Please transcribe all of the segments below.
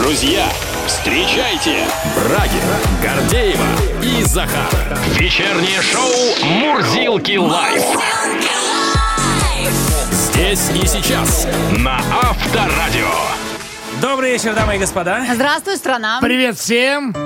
Друзья, встречайте Брагина, Гордеева и Захар. Вечернее шоу «Мурзилки лайф». Здесь и сейчас на Авторадио. Добрый вечер, дамы и господа. Здравствуй, страна. Привет всем.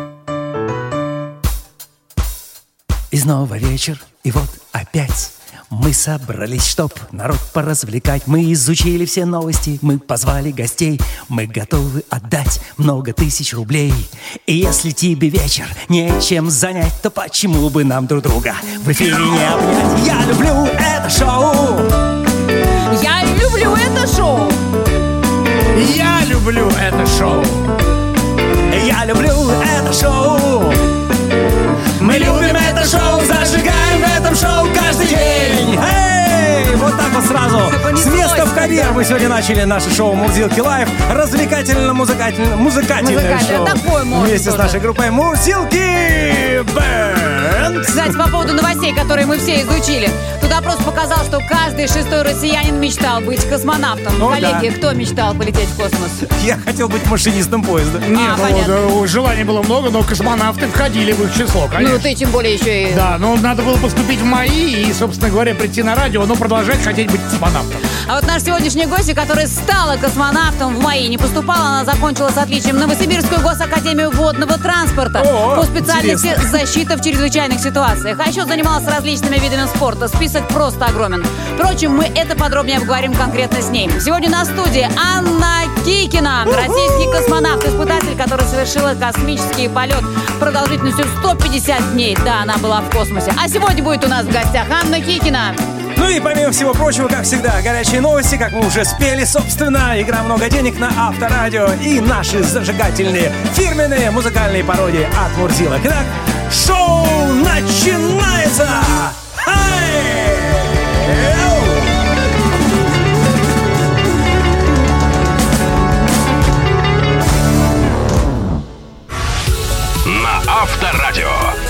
И снова вечер, и вот опять мы собрались, чтоб народ поразвлекать. Мы изучили все новости, мы позвали гостей. Мы готовы отдать много тысяч рублей. И если тебе вечер нечем занять, то почему бы нам друг друга в эфире не обнять? Я люблю это шоу. Я люблю это шоу. Я люблю это шоу. Я люблю это шоу. Мы любим это шоу, зажигаем в этом шоу каждый день. Эй! Вот так вот сразу. С места в карьер мы сегодня начали наше шоу «Мурзилки лайф». Развлекательно-музыкательное шоу. Такое может вместе с нашей группой «Мурзилки Бэнд». Кстати, по поводу новостей, которые мы все изучили. Тут опрос показал, что каждый шестой россиянин мечтал быть космонавтом. О, коллеги, да. кто мечтал полететь в космос? Я хотел быть машинистом поезда. Нет, понятно. желаний было много, но космонавты входили в их число, конечно. Ну, ты тем более еще и... Да, но надо было поступить в МАИ и, собственно говоря, прийти на радио, но продолжать хотеть быть космонавтом. А вот наша сегодняшняя гостья, которая стала космонавтом в МАИ, не поступала, она закончила с отличием Новосибирскую госакадемию водного транспорта по специальности интересно. защита в чрезвычайных ситуациях. А еще занималась различными видами спорта. Список просто огромен. Впрочем, мы это подробнее обговорим конкретно с ней. Сегодня на студии Анна Кикина, российский космонавт-испытатель, который совершила космический полет продолжительностью 150 дней. Да, она была в космосе. А сегодня будет у нас в гостях Анна Кикина. Ну и помимо всего прочего, как всегда, горячие новости, как мы уже спели, собственно, игра «Много денег» на Авторадио и наши зажигательные фирменные музыкальные пародии от Мурзилок. Итак, шоу начинается! На Авторадио.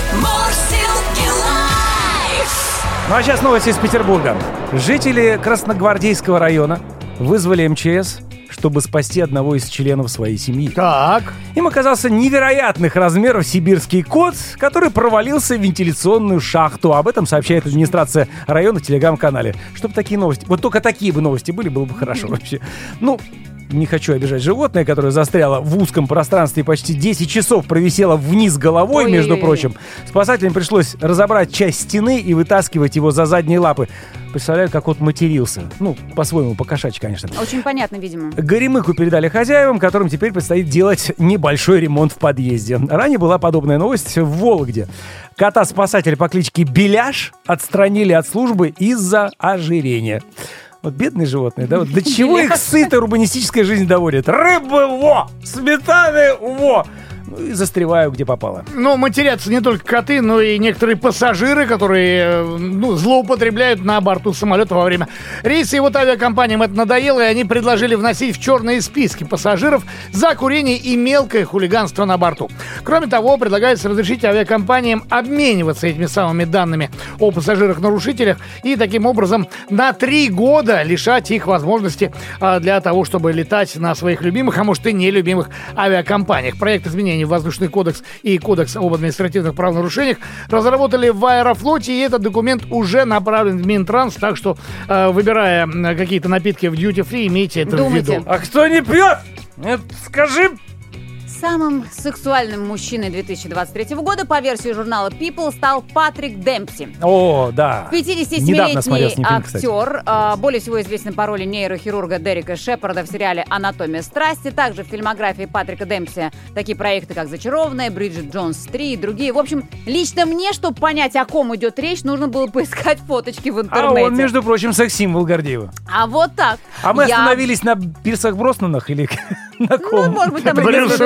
Ну а сейчас новости из Петербурга. Жители Красногвардейского района вызвали МЧС, чтобы спасти одного из членов своей семьи. Так. Им оказался невероятных размеров сибирский кот, который провалился в вентиляционную шахту. Об этом сообщает администрация района в телеграм-канале. Чтобы такие новости... Вот только такие бы новости были, было бы хорошо вообще. Ну, не хочу обижать животное, которое застряло в узком пространстве и почти 10 часов провисело вниз головой, между прочим. Спасателям пришлось разобрать часть стены и вытаскивать его за задние лапы. Представляю, как кот матерился. Ну, по-своему, по-кошачьи, конечно. Очень понятно, видимо. Горемыку передали хозяевам, которым теперь предстоит делать небольшой ремонт в подъезде. Ранее была подобная новость в Вологде. Кота-спасателя по кличке Беляш отстранили от службы из-за ожирения. Вот бедные животные, да? Вот до чего их сытая урбанистическая жизнь доводит? Рыбы во! Сметаны во! Ну и застреваю, где попало. Ну, матерятся не только коты, но и некоторые пассажиры, которые, злоупотребляют на борту самолета во время рейса. И вот авиакомпаниям это надоело, и они предложили вносить в черные списки пассажиров за курение и мелкое хулиганство на борту. Кроме того, предлагается разрешить авиакомпаниям обмениваться этими самыми данными о пассажирах-нарушителях и таким образом на 3 года лишать их возможности для того, чтобы летать на своих любимых, а может и нелюбимых авиакомпаниях. Проект изменений в Воздушный кодекс и Кодекс об административных правонарушениях разработали в Аэрофлоте, и этот документ уже направлен в Минтранс, так что, выбирая какие-то напитки в дьюти-фри, имейте это в виду. А кто не пьет? Скажи. Самым сексуальным мужчиной 2023 года по версии журнала People стал Патрик Демпси. О, да. 57-летний актер, более всего известен по роли нейрохирурга Дерека Шепарда в сериале «Анатомия страсти». Также в фильмографии Патрика Демпси такие проекты, как «Зачарованная», «Бриджит Джонс 3» и другие. В общем, лично мне, чтобы понять, о ком идет речь, нужно было поискать фоточки в интернете. А он, между прочим, секс-символ Гордеева. А вот так. А мы остановились на Пирсах Броснанах или на ком? Ну, может быть, там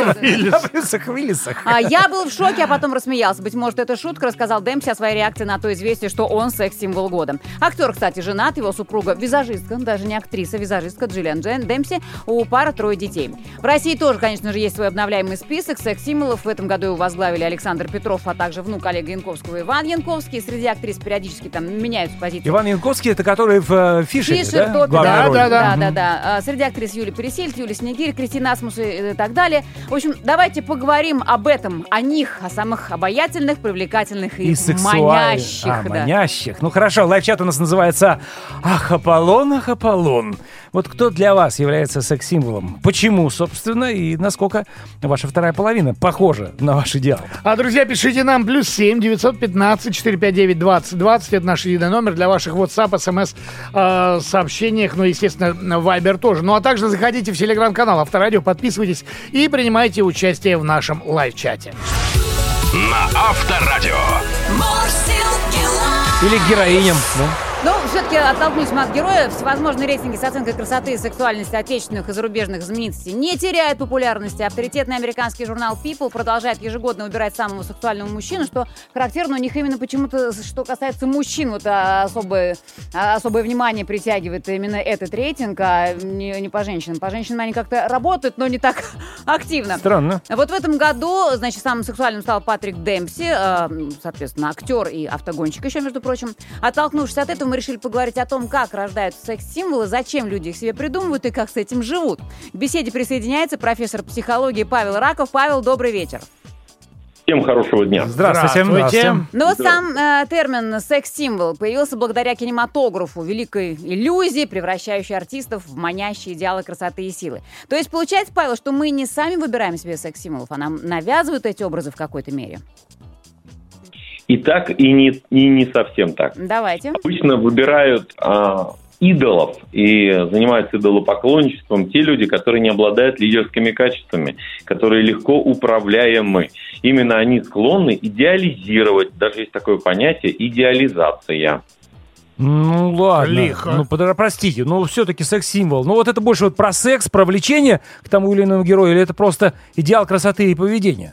На Брюсах Уиллисах. Я был в шоке, а потом рассмеялся. Быть может, это шутка, рассказал Демпси о своей реакции на то известие, что он секс-символ года. Актер, кстати, женат, его супруга визажистка, даже не актриса, визажистка Джиллиан Демпси, у пары 3 детей. В России тоже, конечно же, есть свой обновляемый список секс-символов. В этом году его возглавили Александр Петров, а также внук Олега Янковского Иван Янковский. Среди актрис периодически там меняются позиции. Иван Янковский — это который в Фишере, да? Топе, да? Да. Среди актрис Юлия Пересильд, Юлия Снегирь, Кристина насмусы и так далее. В общем, давайте поговорим об этом, о них, о самых обаятельных, привлекательных и манящих. Манящих. Ну хорошо, лайв-чат у нас называется «Ах, Аполлон, ах, Аполлон». Вот кто для вас является секс-символом? Почему, собственно, и насколько ваша вторая половина похожа на ваш идеал? А, друзья, пишите нам +7 915 459 2020. Это наш единый номер для ваших WhatsApp, SMS сообщениях, ну, естественно, Viber тоже. Ну, а также заходите в телеграм-канал Авторадио, подписывайтесь и принимайте участие в нашем лайв-чате. На Авторадио. Или к героиням, да? Ну, все-таки оттолкнусь от героя. Всевозможные рейтинги с оценкой красоты и сексуальности отечественных и зарубежных знаменитостей не теряют популярности. Авторитетный американский журнал People продолжает ежегодно выбирать самого сексуального мужчину, что характерно у них именно почему-то, что касается мужчин, вот особое внимание притягивает именно этот рейтинг, а не по женщинам. По женщинам они как-то работают, но не так активно. Странно. Вот в этом году, значит, самым сексуальным стал Патрик Демпси, соответственно, актер и автогонщик еще, между прочим. Оттолкнувшись от этого, мы решили поговорить о том, как рождаются секс-символы, зачем люди их себе придумывают и как с этим живут. К беседе присоединяется профессор психологии Павел Раков. Павел, добрый вечер. Всем хорошего дня. Здравствуйте. Ну вот сам термин «секс-символ» появился благодаря кинематографу, великой иллюзии, превращающей артистов в манящие идеалы красоты и силы. То есть получается, Павел, что мы не сами выбираем себе секс-символов, а нам навязывают эти образы в какой-то мере? И так, и не совсем так. Давайте. Обычно выбирают идолов и занимаются идолопоклонничеством те люди, которые не обладают лидерскими качествами, которые легко управляемы. Именно они склонны идеализировать, даже есть такое понятие идеализация. Ну ладно, Лихо. ну простите, но все-таки секс-символ. Ну вот это больше вот про секс, про влечение к тому или иному герою, или это просто идеал красоты и поведения?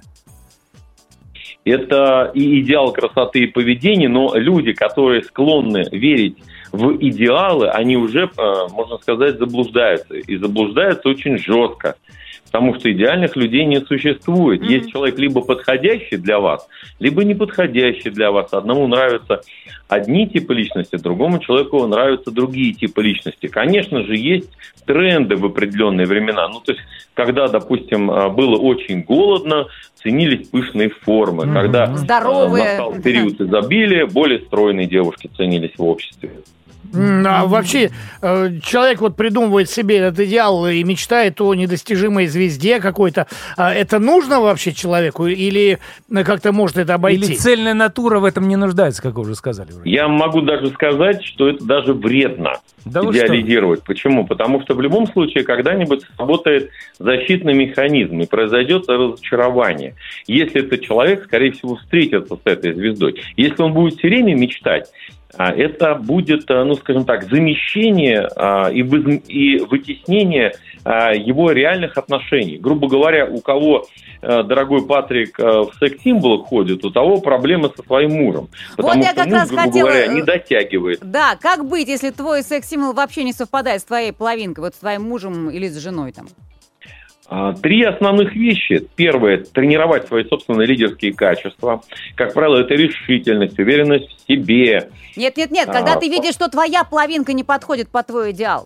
Это и идеал красоты и поведения, но люди, которые склонны верить в идеалы, они уже, можно сказать, заблуждаются. И заблуждаются очень жестко. Потому что идеальных людей не существует. Есть человек либо подходящий для вас, либо неподходящий для вас. Одному нравятся одни типы личности, другому человеку нравятся другие типы личности. Конечно же, есть тренды в определенные времена. Ну, то есть, когда, допустим, было очень голодно, ценились пышные формы. Когда здоровые. Настал период изобилия, более стройные девушки ценились в обществе. А вообще, человек вот придумывает себе этот идеал и мечтает о недостижимой звезде какой-то. Это нужно вообще человеку или как-то может это обойти? Или цельная натура в этом не нуждается, как вы уже сказали? Я могу даже сказать, что это даже вредно идеализировать. Почему? Потому что в любом случае когда-нибудь сработает защитный механизм и произойдет разочарование. Если этот человек, скорее всего, встретится с этой звездой. Если он будет все время мечтать, это будет, ну, скажем так, замещение и вытеснение его реальных отношений. Грубо говоря, у кого дорогой Патрик в секс-символах ходит, у того проблемы со своим мужем. Потому вот я что как муж, раз грубо говоря, не дотягивает. Да, как быть, если твой секс-символ вообще не совпадает с твоей половинкой, вот с твоим мужем или с женой там? 3 основных вещи. Первое – тренировать свои собственные лидерские качества. Как правило, это решительность, уверенность в себе. Нет, когда ты видишь, что твоя половинка не подходит под твой идеал.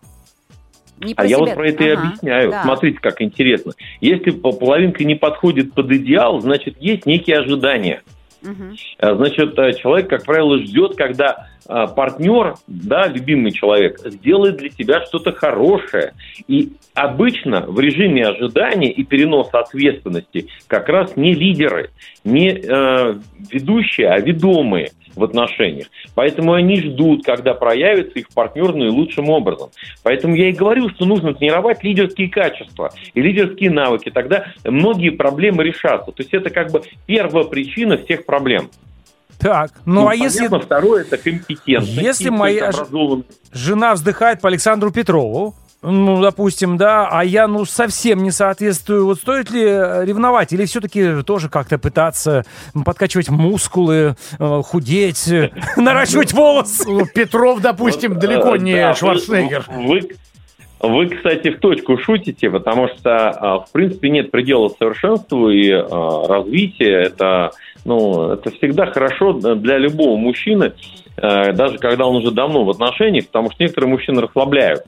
Я вот про это и объясняю. Да. Смотрите, как интересно. Если половинка не подходит под идеал, значит, есть некие ожидания. Значит, человек, как правило, ждет, когда партнер, да, любимый человек, сделает для тебя что-то хорошее. И обычно в режиме ожидания и переноса ответственности как раз не лидеры, не ведущие, а ведомые в отношениях. Поэтому они ждут, когда проявится их партнер наилучшим образом. Поэтому я и говорю, что нужно тренировать лидерские качества и лидерские навыки. Тогда многие проблемы решатся. То есть это как бы первопричина всех проблем. Так, ну а понятно, если... Второе – это компетентность. Если моя жена вздыхает по Александру Петрову, ну, допустим, да, а я, ну, совсем не соответствую, вот стоит ли ревновать? Или все-таки тоже как-то пытаться подкачивать мускулы, худеть, наращивать волосы? Петров, допустим, далеко не Шварценеггер. Вы, кстати, в точку шутите, потому что, в принципе, нет предела совершенству и развития. Это всегда хорошо для любого мужчины, даже когда он уже давно в отношениях, потому что некоторые мужчины расслабляются.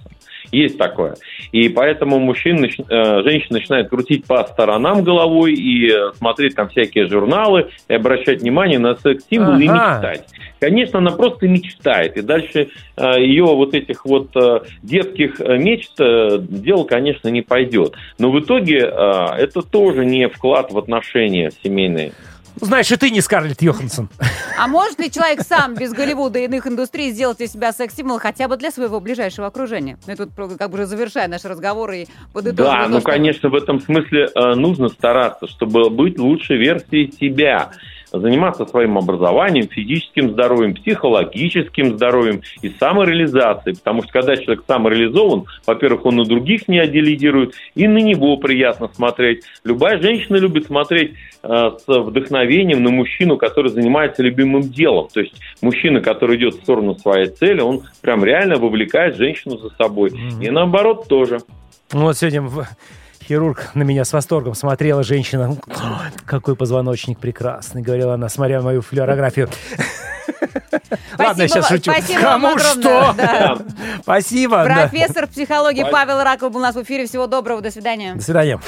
Есть такое. И поэтому женщина начинает крутить по сторонам головой и смотреть там всякие журналы, и обращать внимание на секс-символы и мечтать. Конечно, она просто мечтает. И дальше ее вот этих вот детских мечт дело, конечно, не пойдет. Но в итоге это тоже не вклад в отношения семейные. Знаешь, и ты не Скарлетт Йоханссон. А может ли человек сам без Голливуда и иных индустрий сделать из себя секс-символ хотя бы для своего ближайшего окружения? Мы тут как бы завершаем наш разговор и подытоживаем. Да, конечно, в этом смысле нужно стараться, чтобы быть лучшей версией себя. Заниматься своим образованием, физическим здоровьем, психологическим здоровьем и самореализацией. Потому что когда человек самореализован, во-первых, он на других не делегирует, и на него приятно смотреть. Любая женщина любит смотреть с вдохновением на мужчину, который занимается любимым делом. То есть мужчина, который идет в сторону своей цели, он прям реально вовлекает женщину за собой. И наоборот тоже. Вот сегодня... Хирург на меня с восторгом смотрела, женщина. Какой позвоночник прекрасный, говорила она, смотря мою флюорографию. Ладно, я сейчас шучу. Спасибо вам огромное. Да. Спасибо. Профессор психологии Павел Раков был у нас в эфире. Всего доброго, до свидания. До свидания.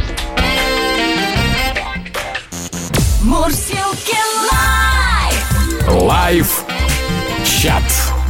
Мурзилки лайф. Лайф-чат.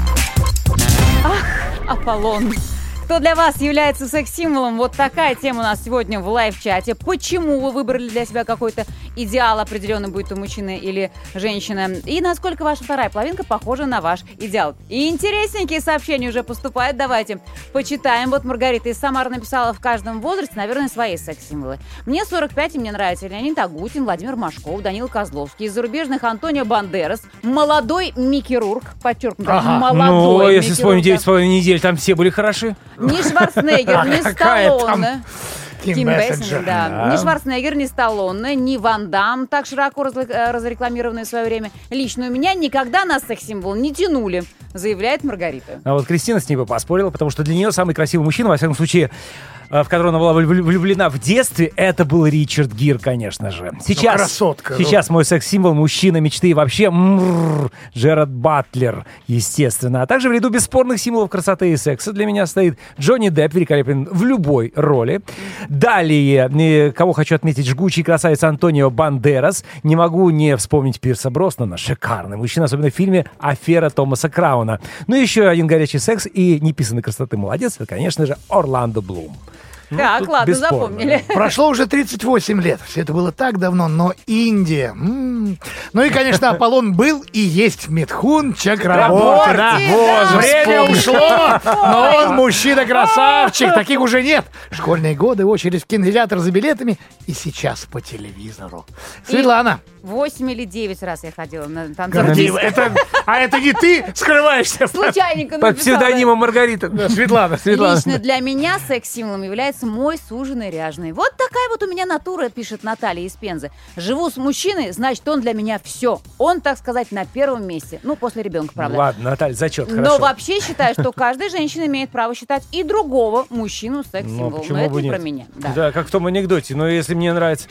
Аполлон. Кто для вас является секс-символом? Вот такая тема у нас сегодня в лайв-чате. Почему вы выбрали для себя какой-то идеал определенный, будь то мужчина или женщина? И насколько ваша вторая половинка похожа на ваш идеал? И интересненькие сообщения уже поступают. Давайте почитаем. Вот Маргарита из Самары написала: в каждом возрасте, наверное, свои секс-символы. Мне 45, и мне нравится Леонид Агутин, Владимир Машков, Данил Козловский. Из зарубежных Антонио Бандерас. Молодой Микки Рурк. Подчеркнуто, молодой Ну, если Микки вспомнить Рурк. 9,5 недель, там все были хороши. Ни Шварценеггер, ни Сталлоне. Ким Бессинджер, да. Ни Шварценеггер, ни Сталлоне, ни Ван Дамм, так широко разрекламированные в свое время. Лично у меня никогда на секс-символ не тянули, заявляет Маргарита. А вот Кристина с ней бы поспорила, потому что для нее самый красивый мужчина, во всяком случае, в которого она была влюблена в детстве, это был Ричард Гир, конечно же. Сейчас мой секс-символ, мужчина мечты и вообще Джерард Батлер, естественно. А также в ряду бесспорных символов красоты и секса для меня стоит Джонни Депп, великолепен в любой роли. Далее, кого хочу отметить, жгучий красавец Антонио Бандерас. Не могу не вспомнить Пирса Броснана, шикарный мужчина, особенно в фильме «Афера» Томаса Крауна. Ну и еще один горячий секс и неписанной красоты молодец, это, конечно же, Орландо Блум. Так, ладно, бесспорно. запомнили. Прошло уже 38 лет. Все это было так давно, но Индия. Ну и, конечно, Аполлон был и есть Митхун Чакраборти. Да. Время ушло, но он мужчина-красавчик. Таких уже нет. Школьные годы, очередь в кинотеатр за билетами и сейчас по телевизору. Светлана. 8 или 9 раз я ходила на танцевальный диско. Это не ты скрываешься? Случайненько Под написала. псевдонимом Маргарита. Светлана. Лично для меня секс-символом является мой суженый ряженый. Вот такая вот у меня натура, пишет Наталья из Пензы. Живу с мужчиной, значит, он для меня все. Он, так сказать, на первом месте. Ну, после ребенка, правда. Ладно, Наталья, зачет, хорошо. Но вообще считаю, что каждая женщина имеет право считать и другого мужчину секс-символом. Но это бы не нет? про меня. Да, как в том анекдоте. Но если мне нравится...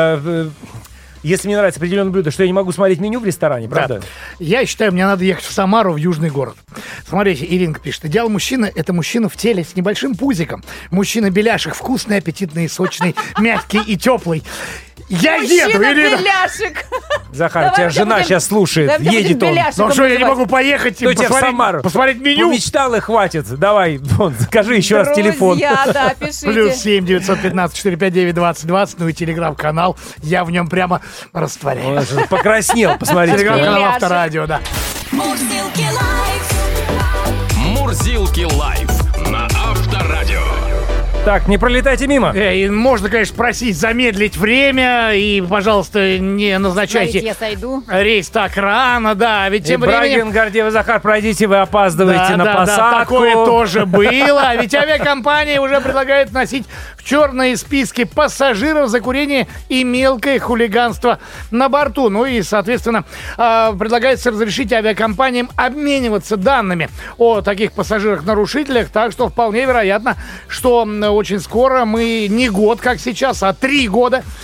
Если мне нравится определенное блюдо, что я не могу смотреть меню в ресторане, правда? Да. Я считаю, мне надо ехать в Самару, в южный город. Смотрите, Иринка пишет. Идеал мужчины – это мужчина в теле с небольшим пузиком. Мужчина-беляшек, вкусный, аппетитный, сочный, мягкий и теплый. Я еду, Ирина. Мужчина-беляшек. Захар, тебя жена сейчас слушает, едет он. Ну что, я не могу поехать Кто тебя в Самару? посмотреть меню? Мечтал и хватит. Давай, вон, закажи еще раз телефон. Друзья, да, пишите. Плюс 7 915 459 2020, ну и телеграм-канал. Я в нем прямо растворяю. Он аж покраснел, посмотрите. Телеграм-канал Беляшек. Авторадио, да. Мурзилки лайф. Мурзилки лайф на Авторадио. Так, не пролетайте мимо. И можно, конечно, просить замедлить время и, пожалуйста, не назначайте Смотрите, я сойду. рейс так рано, да, ведь тем Брагин, временем... Гордеева, Захар, пройдите, вы опаздываете на посадку. такое тоже было. Ведь авиакомпания уже предлагает вносить в черные списки пассажиров за курение и мелкое хулиганство на борту. Ну и, соответственно, предлагается разрешить авиакомпаниям обмениваться данными о таких пассажирах-нарушителях. Так что вполне вероятно, что очень скоро мы не год, как сейчас, а 3 года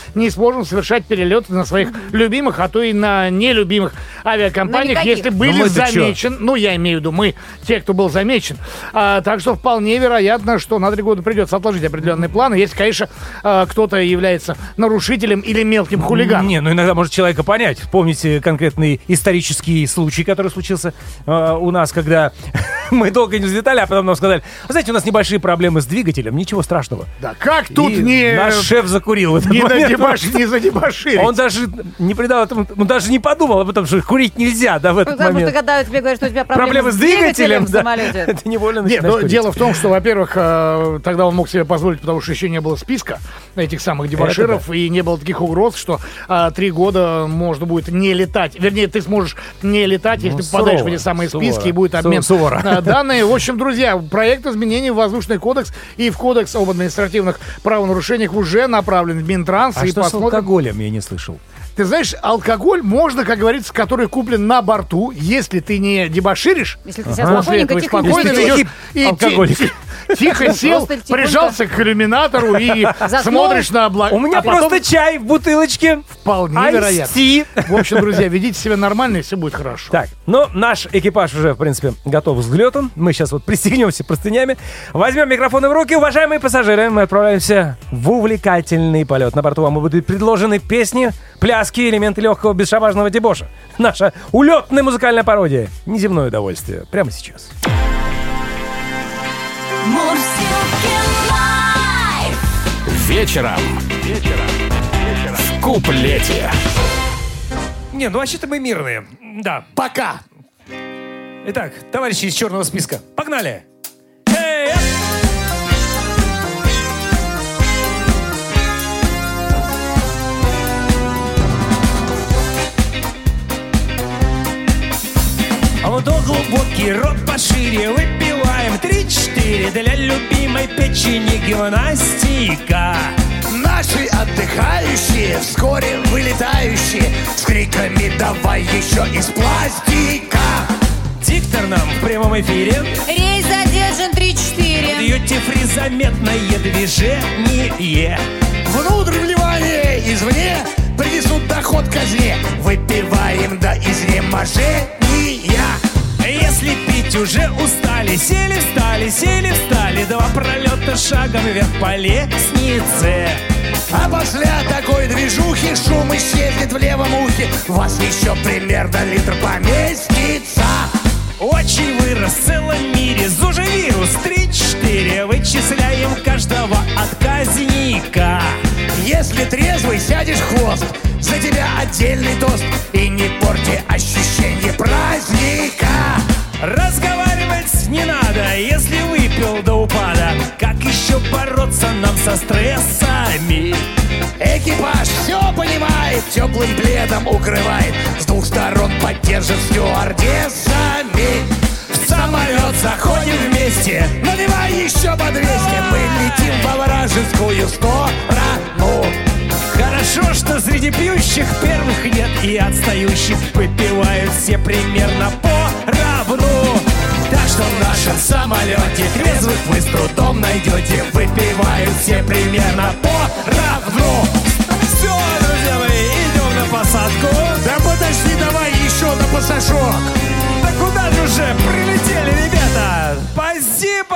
не сможем совершать перелеты на своих любимых, а то и на нелюбимых авиакомпаниях, На никаких. если были мы-то замечены. Ну, я имею в виду, мы, те, кто был замечен. Так что вполне вероятно, что на 3 года придется отложить определенные планы, если, конечно, кто-то является нарушителем или мелким хулиганом. Не, ну иногда может человека понять. Помните конкретный исторический случай, который случился у нас, когда мы долго не взлетали, а потом нам сказали, знаете, у нас небольшие проблемы с двигателем, ничего страшного. Да, как тут И не... наш шеф закурил в этот Не момент. задебоширить. Он даже не придал этому, он даже не подумал об этом, что курить нельзя, да, в этот Потому что момент. когда тебе говорят, что у тебя Проблемы с двигателем, в да, самолете. это невольно Нет, начинаешь но курить. дело в том, что, во-первых, тогда он мог себе позволить, потому что еще не было списка этих самых дебоширов, и не было таких угроз, что 3 года можно будет не летать. Вернее, ты сможешь не летать, если ты попадаешь в эти самые списки, и будет обмен данными. В общем, друзья, проект изменений в Воздушный кодекс и в Кодекс об административных правонарушениях уже направлен в Минтранс. А и что с посмотрим. алкоголем, я не слышал. Ты знаешь, алкоголь можно, как говорится, который куплен на борту, если ты не дебоширишь. Если ты себя После этого спокойненько, тихо спокойно не ведешь. ведешь и Алкоголик. тихо сел, Просто тихонько. прижался к иллюминатору и Заснул. смотришь на облака. У меня просто чай в бутылочке. вполне вероятно. Айс-ти. В общем, друзья, ведите себя нормально, и все будет хорошо. Так, ну, наш экипаж уже, в принципе, готов к взлету. Мы сейчас вот пристегнемся простынями. Возьмем микрофоны в руки. Уважаемые пассажиры, мы отправляемся в увлекательный полет. На борту вам будут предложены песни, пляски, элементы легкого бесшабашного дебоша. Наша улетная музыкальная пародия. Неземное удовольствие. Прямо сейчас. Мурзилки лайф. Вечером. В куплете. Не, ну вообще-то мы мирные. Да. Пока! Итак, товарищи из черного списка, погнали! Эй! А вот глубокий рот пошире, выпиваем 3-4 для любимой печени гимнастика. Наши отдыхающие, вскоре вылетающие, с криками «давай еще из пластика». Диктор нам в прямом эфире. Рейс задержан 3-4. Дьюти-фри заметное движение. Внутрь вливание, извне принесут доход казне. Выпиваем до изнеможения. Если пить уже устали, сели, встали, 2 пролета шагом вверх по лестнице. А после такой движухи шум исчезнет в левом ухе. Вас еще примерно литр поместится. Очень вырос в целом мире зужевирус 3-4. Вычисляем каждого отказника. Если трезвый, сядешь в хвост. За тебя отдельный тост. И не порти ощущение праздника. Разговаривать не надо, если выпил до упада. Как еще бороться нам со стрессами? Экипаж все понимает, теплым пледом укрывает. С 2 сторон поддержит стюардессами. В самолет заходим вместе, наливай еще по 200. Мы летим во вражескую сторону. Хорошо, что среди пьющих первых нет и отстающих. Выпивают все примерно поровну. Так что в нашем самолете трезвых вы с трудом найдете. Выпивают все примерно поровну. Все, друзья мои, идем на посадку. Да подожди, давай еще на пассажок. Да куда же уже прилетели, ребята? Спасибо!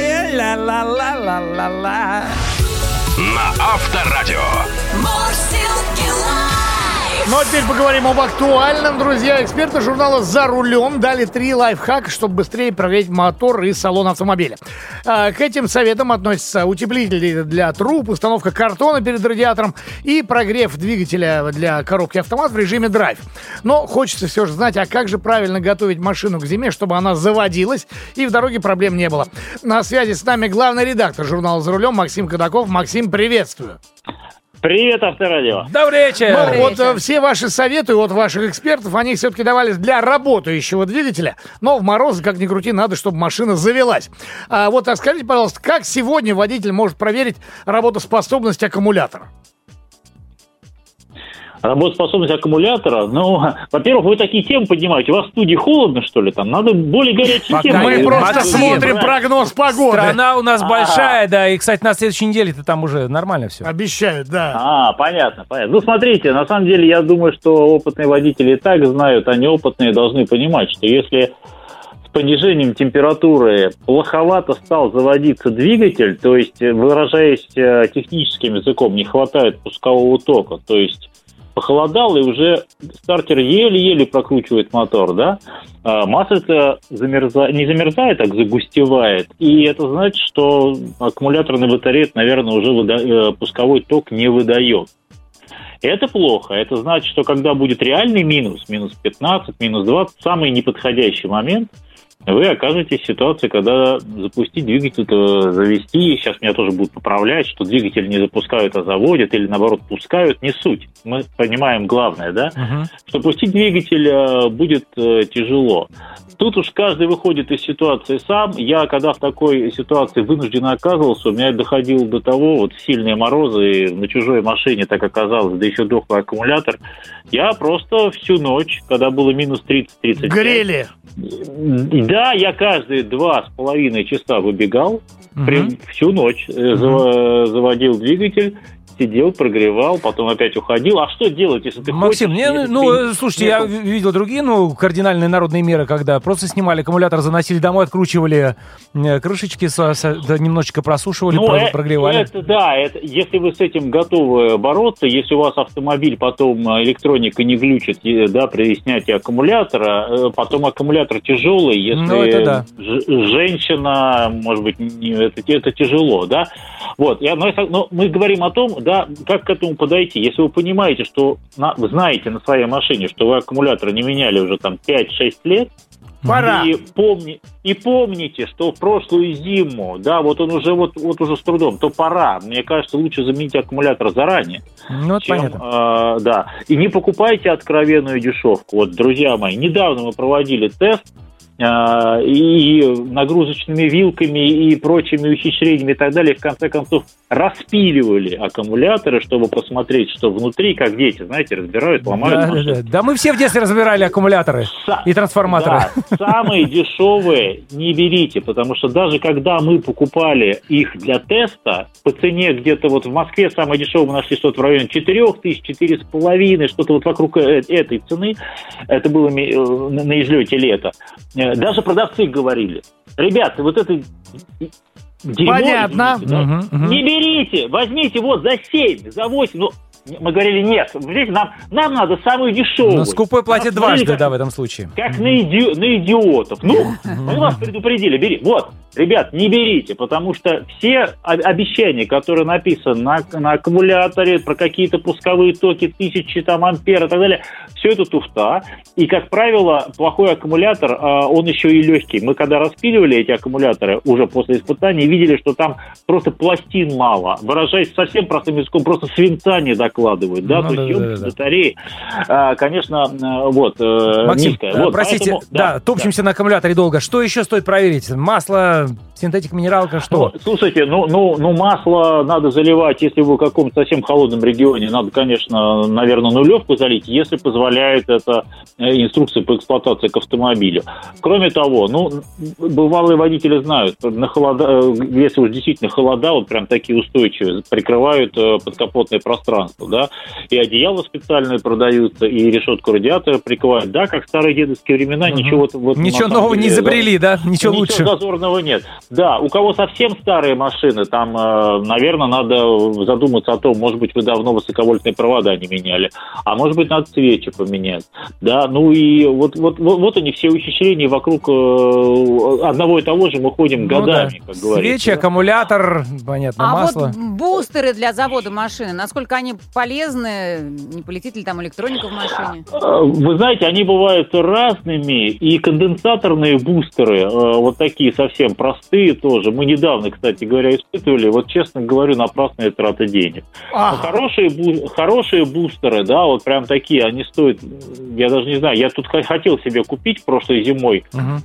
Ла-ла-ла-ла-ла-ла. На Авторадио. Мурзилки лайф. Ну а теперь поговорим об актуальном, друзья. Эксперты журнала «За рулем» дали 3 лайфхака, чтобы быстрее проверить мотор и салон автомобиля. К этим советам относятся утеплители для труб, установка картона перед радиатором и прогрев двигателя для коробки автомат в режиме драйв. Но хочется все же знать, а как же правильно готовить машину к зиме, чтобы она заводилась и в дороге проблем не было. На связи с нами главный редактор журнала «За рулем» Максим Кадаков. Максим, приветствую. Привет, Авторадио. Добрый вечер! Ну, Добрый вот вечер. все ваши советы от ваших экспертов, они все-таки давались для работающего двигателя, но в морозы, как ни крути, надо, чтобы машина завелась. А вот скажите, пожалуйста, как сегодня водитель может проверить работоспособность аккумулятора? Работоспособность аккумулятора, ну, во-первых, вы такие темы поднимаете. У вас в студии холодно, что ли, там? Надо более горячие Пока темы. Мы просто Максим, смотрим прогноз погоды. Страна у нас большая, да, и, кстати, на следующей неделе-то там уже нормально все. Обещают, да. Понятно. Ну, смотрите, на самом деле, я думаю, что опытные водители и так знают, а неопытные должны понимать, что если с понижением температуры плоховато стал заводиться двигатель, то есть, выражаясь техническим языком, не хватает пускового тока, то есть похолодало, и уже стартер еле-еле прокручивает мотор, да? Масло-то не замерзает, так загустевает. И это значит, что аккумуляторная батарея, наверное, уже пусковой ток не выдает. Это плохо. Это значит, что когда будет реальный минус 15, минус 20, самый неподходящий момент, вы окажетесь в ситуации, когда запустить двигатель, завести, сейчас меня тоже будут поправлять, что двигатель не запускают, а заводят, или наоборот пускают, не суть. Мы понимаем главное, да? Что пустить двигатель будет тяжело. Тут уж каждый выходит из ситуации сам. Я, когда в такой ситуации вынужденно оказывался, у меня доходило до того, вот сильные морозы, и на чужой машине так оказалось, да еще дохлый аккумулятор, я просто всю ночь, когда было минус 30-35... Грели. Да, я каждые 2,5 часа выбегал, всю ночь заводил двигатель, сидел, прогревал, потом опять уходил. А что делать, если ты Максим, хочешь? Слушайте, я видел другие, кардинальные народные меры, когда просто снимали аккумулятор, заносили домой, откручивали крышечки, немножечко просушивали, прогревали. Это если вы с этим готовы бороться, если у вас автомобиль потом электроника не глючит, да, при снятии аккумулятора, потом аккумулятор тяжелый, если женщина, может быть, это тяжело, да. Вот, но мы говорим о том, да, как к этому подойти. Если вы понимаете, что вы знаете на своей машине, что вы аккумулятор не меняли уже там 5-6 лет, пора. И помните, что в прошлую зиму, да, вот он уже уже с трудом, то пора. Мне кажется, лучше заменить аккумулятор заранее. Понятно. Да. И не покупайте откровенную дешевку. Вот, друзья мои, недавно мы проводили тест, и нагрузочными вилками и прочими ухищрениями и так далее, в конце концов, распиливали аккумуляторы, чтобы посмотреть, что внутри, как дети, знаете, разбирают, ломают машины. Да, мы все в детстве разбирали аккумуляторы и трансформаторы. Да, самые дешевые не берите, потому что даже когда мы покупали их для теста, по цене где-то вот в Москве самое дешевое мы нашли что-то в районе 4000, 4,5, что-то вот вокруг этой цены, это было на излете лета. Даже продавцы говорили: ребята, вот это дерьмо, понятно. Извините, да, не берите, возьмите вот за 7, за 8. Мы говорили: нет, видите, нам надо самую дешевую. Скупой платит дважды, да, в этом случае. Как на идиотов. Мы вас предупредили, бери. Вот, ребят, не берите, потому что все обещания, которые написаны на аккумуляторе, про какие-то пусковые токи, 1000 там, ампер и так далее, все это туфта. И, как правило, плохой аккумулятор, он еще и легкий. Мы когда распиливали эти аккумуляторы уже после испытаний, видели, что там просто пластин мало. Выражаясь совсем простым языком, просто свинца не докладывают. Да? То есть емкость батареи, конечно, Максим, низкая. простите, поэтому, топчемся на аккумуляторе долго. Что еще стоит проверить? Масло, синтетик, минералка, что? Слушайте, масло надо заливать, если вы в каком-то совсем холодном регионе, надо, конечно, наверное, нулевку залить, если позволяет это инструкция по эксплуатации к автомобилю. Кроме того, бывалые водители знают, если уж действительно холода, вот прям такие устойчивые, прикрывают подкапотное пространство, да, и одеяла специальные продаются, и решетку радиатора прикрывают, да, как в старые дедовские времена, ничего нового не изобрели, да? Ничего лучше. Ничего зазорного нет. Да, у кого совсем старые машины, там, наверное, надо задуматься о том, может быть, вы давно высоковольтные провода не меняли, а может быть, надо свечи поменять. Да, и вот они все ухищрения вокруг одного и того же мы ходим годами, как говорится. Свечи, аккумулятор, понятно, масло. А вот бустеры для завода машины, насколько они полезны? Не полетит ли там электроника в машине? Вы знаете, они бывают разными, и конденсаторные бустеры, вот такие совсем непростые тоже. Мы недавно, кстати говоря, испытывали. Вот, честно говорю, напрасная трата денег. Но хорошие бустеры, да, вот прям такие, они стоят, я даже не знаю, я тут хотел себе купить прошлой зимой.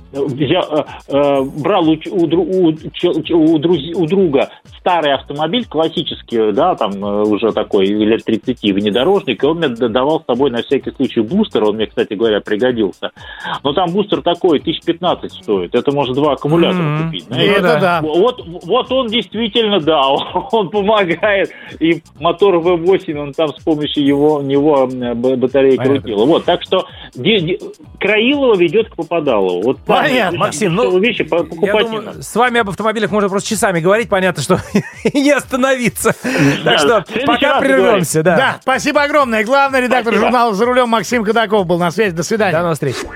Брал у друга старый автомобиль, классический, да, там уже такой, лет 30, внедорожник, и он мне давал с собой на всякий случай бустер, он мне, кстати говоря, пригодился. Но там бустер такой, 1015 стоит, это может 2 аккумулятора купить. Это да. Вот он действительно, да, он помогает, и мотор V8, он там с помощью него батареи крутил. Вот, так что Краилова ведет к Попадалову. Вот понятно, Максим, вещи я покупать думаю, с вами об автомобилях можно просто часами говорить, понятно, что не остановиться. Так что пока прервемся. Да, спасибо огромное. Главный редактор журнала «За рулем» Максим Кадаков был на связи. До свидания. До новых встреч.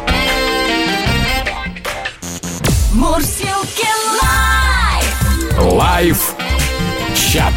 Мурзилки лайф. Лайф-чат.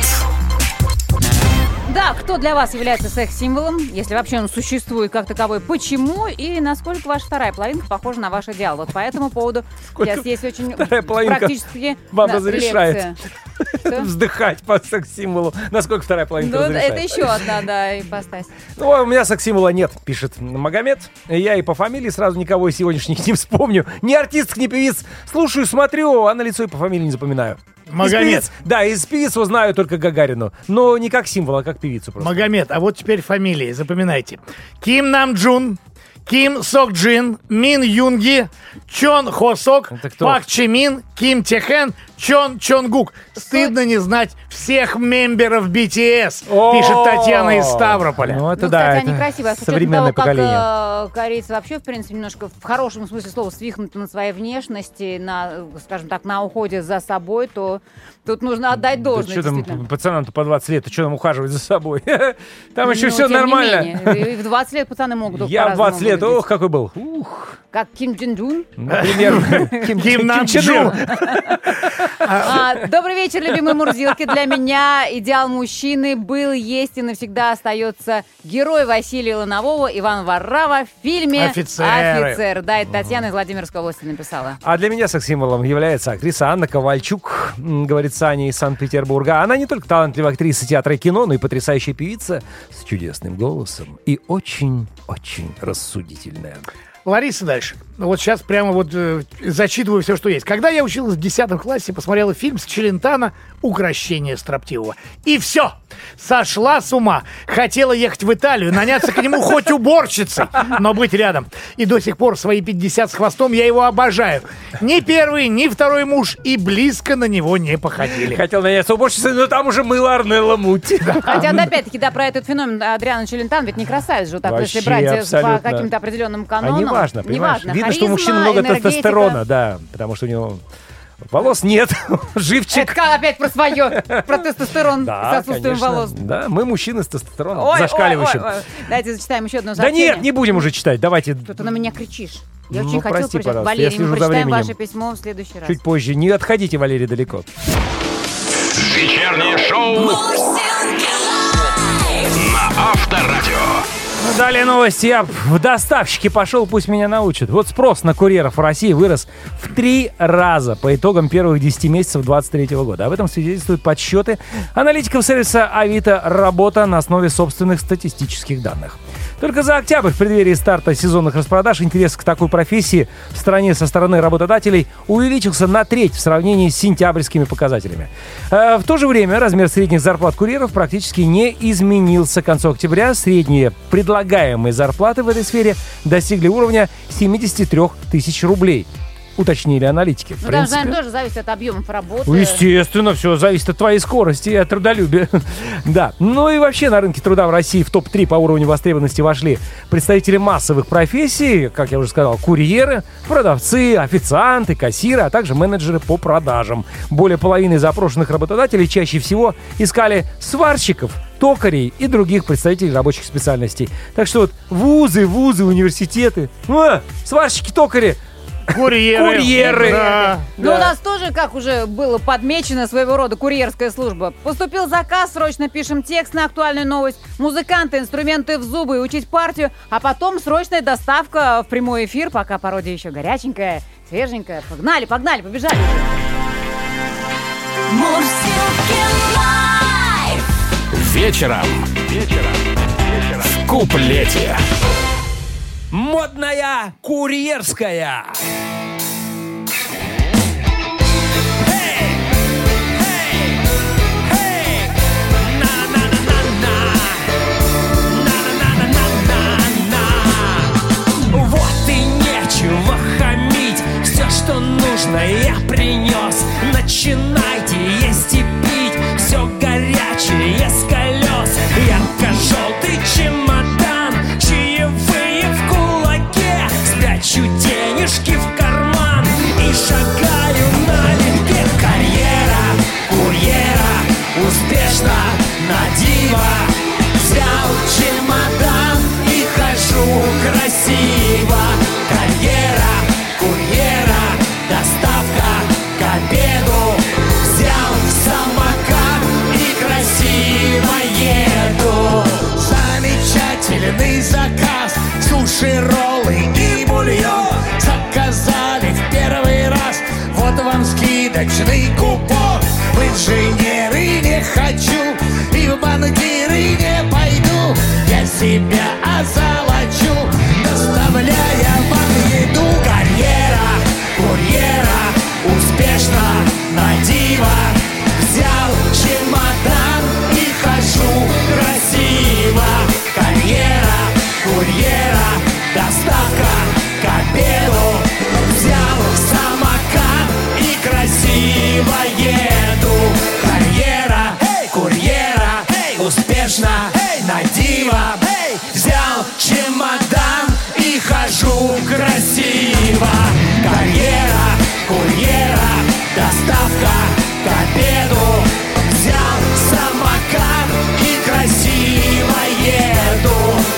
Да, кто для вас является секс-символом, если вообще он существует как таковой, почему и насколько ваша вторая половинка похожа на ваш идеал? Вот по этому поводу сейчас есть очень практически вам разрешает лекция. Вздыхать по секс-символу. Насколько вторая половинка разрешает? Это еще одна, да, ипостась. Ну, у меня секс-символа нет, пишет Магомед. Я и по фамилии сразу никого из сегодняшних не вспомню. Ни артисток, ни певиц. Слушаю, смотрю, а на лицо и по фамилии не запоминаю. Магомед. Из певиц знаю только Гагарину. Но не как символ, а как певицу просто. Магомед, а вот теперь фамилии, запоминайте. Ким Намджун, Ким Сок Джин, Мин Юнги, Чон Хо Сок, Пак Чи Мин, Ким Те Хэн, Чон Чонгук. Стыдно не знать всех мемберов BTS, пишет Татьяна из Ставрополя. Ну, это кстати, это они красивые. современное поколение. Как корейцы вообще, в принципе, немножко в хорошем смысле слова свихнуты на своей внешности, на, скажем так, на уходе за собой, то тут нужно отдать должное. Да что там пацанам-то по 20 лет, что там ухаживать за собой? Там еще все тем нормально. не менее, и в 20 лет пацаны могут Я в 20 лет, ох, какой был. Как Ким Чен Дун? Например, Ким Нам Чжун. Добрый вечер, любимые мурзилки. Для меня идеал мужчины был, есть и навсегда остается герой Василия Ланового, Иван Варрава в фильме «Офицер». Да, это Татьяна из Владимирской области написала. А для меня секс-символом является актриса Анна Ковальчук, говорит Саня из Санкт-Петербурга. Она не только талантливая актриса театра и кино, но и потрясающая певица с чудесным голосом и очень-очень рассудительная. Лариса дальше. Вот сейчас прямо зачитываю все, что есть. Когда я училась в 10 классе, посмотрела фильм с Челентано «Укрощение строптивого». И все. Сошла с ума. Хотела ехать в Италию, наняться к нему хоть уборщицей, но быть рядом. И до сих пор свои 50 с хвостом я его обожаю. Ни первый, ни второй муж и близко на него не походили. Хотел наняться уборщицей, но там уже мыло Арнелла Мути. Хотя, опять-таки, про этот феномен Адриано Челентано ведь не красавец же, так, если брать по каким-то определенным канонам. Неважно, понимаешь? Видно, что у Харизма, мужчин много энергетика. тестостерона, да, потому что у него волос нет, живчик. Это опять про свое, про тестостерон с отсутствием волос. Да, мы мужчины с тестостероном зашкаливающим. Давайте зачитаем еще одно Да сообщение. нет, не будем уже читать, давайте. Что ты на меня кричишь. Я Ну, очень хотела прости, прочитать. пожалуйста, я Валерий, мы слежу за прочитаем временем. ваше письмо в следующий раз. Чуть позже. Не отходите, Валерий, далеко. Вечернее шоу Мурзилки лайф. на Авторадио. Далее новости. Я в доставщики пошел, пусть меня научат. Вот спрос на курьеров в России вырос в 3 раза по итогам первых 10 месяцев 2023 года. Об этом свидетельствуют подсчеты аналитиков сервиса Авито «Работа» на основе собственных статистических данных. Только за октябрь, в преддверии старта сезонных распродаж, интерес к такой профессии в стране со стороны работодателей увеличился на треть в сравнении с сентябрьскими показателями. В то же время размер средних зарплат курьеров практически не изменился. К концу октября средние предлагаемые зарплаты в этой сфере достигли уровня 73 тысяч рублей. Уточнили аналитики. Ну, там, наверное, тоже зависит от объемов работы. Естественно, все зависит от твоей скорости и от трудолюбия. Да. Ну и вообще на рынке труда в России в топ-3 по уровню востребованности вошли представители массовых профессий, как я уже сказал, курьеры, продавцы, официанты, кассиры, а также менеджеры по продажам. Более половины запрошенных работодателей чаще всего искали сварщиков, токарей и других представителей рабочих специальностей. Так что вот вузы, университеты, сварщики, токари, курьеры. Да. Ну, у нас тоже, как уже было подмечено, своего рода курьерская служба. Поступил заказ, срочно пишем текст на актуальную новость, музыканты, инструменты в зубы, учить партию, а потом срочная доставка в прямой эфир, пока пародия еще горяченькая. Свеженькая. Погнали, побежали. Мурзилки лайф. Вечером. В куплете. Модная курьерская. Вот и нечего хамить. Все, что нужно, я принес. Начинайте есть и пить. Все горячее с колес. Ярко-желтый чемодан, чаевые в кулаке. Спрячу денежки в карман и шагаю налегке. Карьера курьера успешно на диво. Взял чемодан и хожу красиво. Карьера курьера, доставка к обеду. Взял самокат и красиво еду. Замечательный заказ, суши, роллы и бульон. Заказали в первый раз, вот вам скидочный купон. В инженеры не хочу и в банкиры не пойду. Я себя озолочу, доставляя вам еду. Карьера курьера успешно на диво. Взял чемодан и хожу красиво. Карьера курьера, доставка к обеду. Взял самокат и красиво еду. Карьера курьера успешно на диво. Взял чемодан и хожу красиво. Карьера курьера, доставка к обеду. Взял самокат и красиво еду.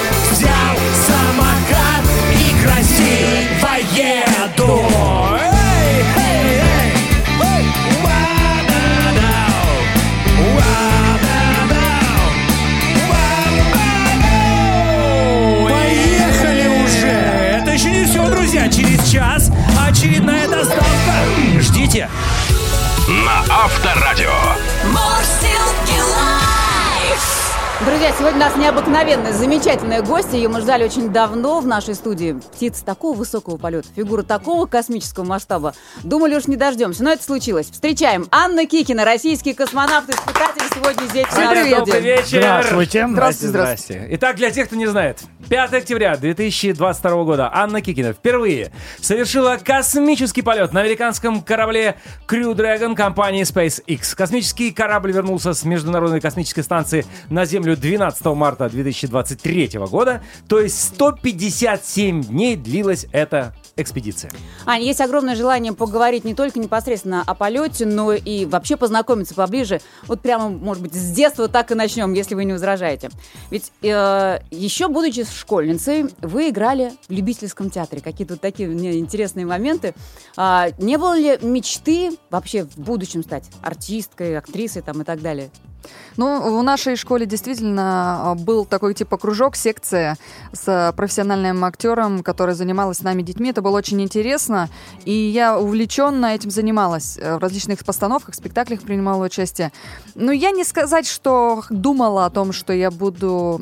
Взял самокат и красиво еду. Поехали уже! Это еще не все, друзья. Через час очередная доставка. Ждите. На Авторадио. Мурзилки лайф. Друзья, сегодня у нас необыкновенная, замечательная гостья. Ее мы ждали очень давно в нашей студии. Птица такого высокого полета, фигура такого космического масштаба. Думали, уж не дождемся, но это случилось. Встречаем Анна Кикина, российский космонавт-испытатель, сегодня здесь в нашей Добрый студии. вечер. Здравствуйте. Здрасте. Итак, для тех, кто не знает, 5 октября 2022 года Анна Кикина впервые совершила космический полет на американском корабле Crew Dragon компании SpaceX. Космический корабль вернулся с Международной космической станции на Землю 12 марта 2023 года, то есть 157 дней длилась эта экспедиция. Ань, есть огромное желание поговорить не только непосредственно о полете, но и вообще познакомиться поближе. Вот прямо, может быть, с детства так и начнем, если вы не возражаете. Ведь еще будучи школьницей, вы играли в любительском театре. Какие-то вот такие мне интересные моменты. Не было ли мечты вообще в будущем стать артисткой, актрисой там, и так далее? Ну, в нашей школе действительно был такой типа кружок, секция с профессиональным актером, который занималась с нами детьми. Это было очень интересно, и я увлеченно этим занималась. В различных постановках, спектаклях принимала участие. Но я не сказать, что думала о том, что я буду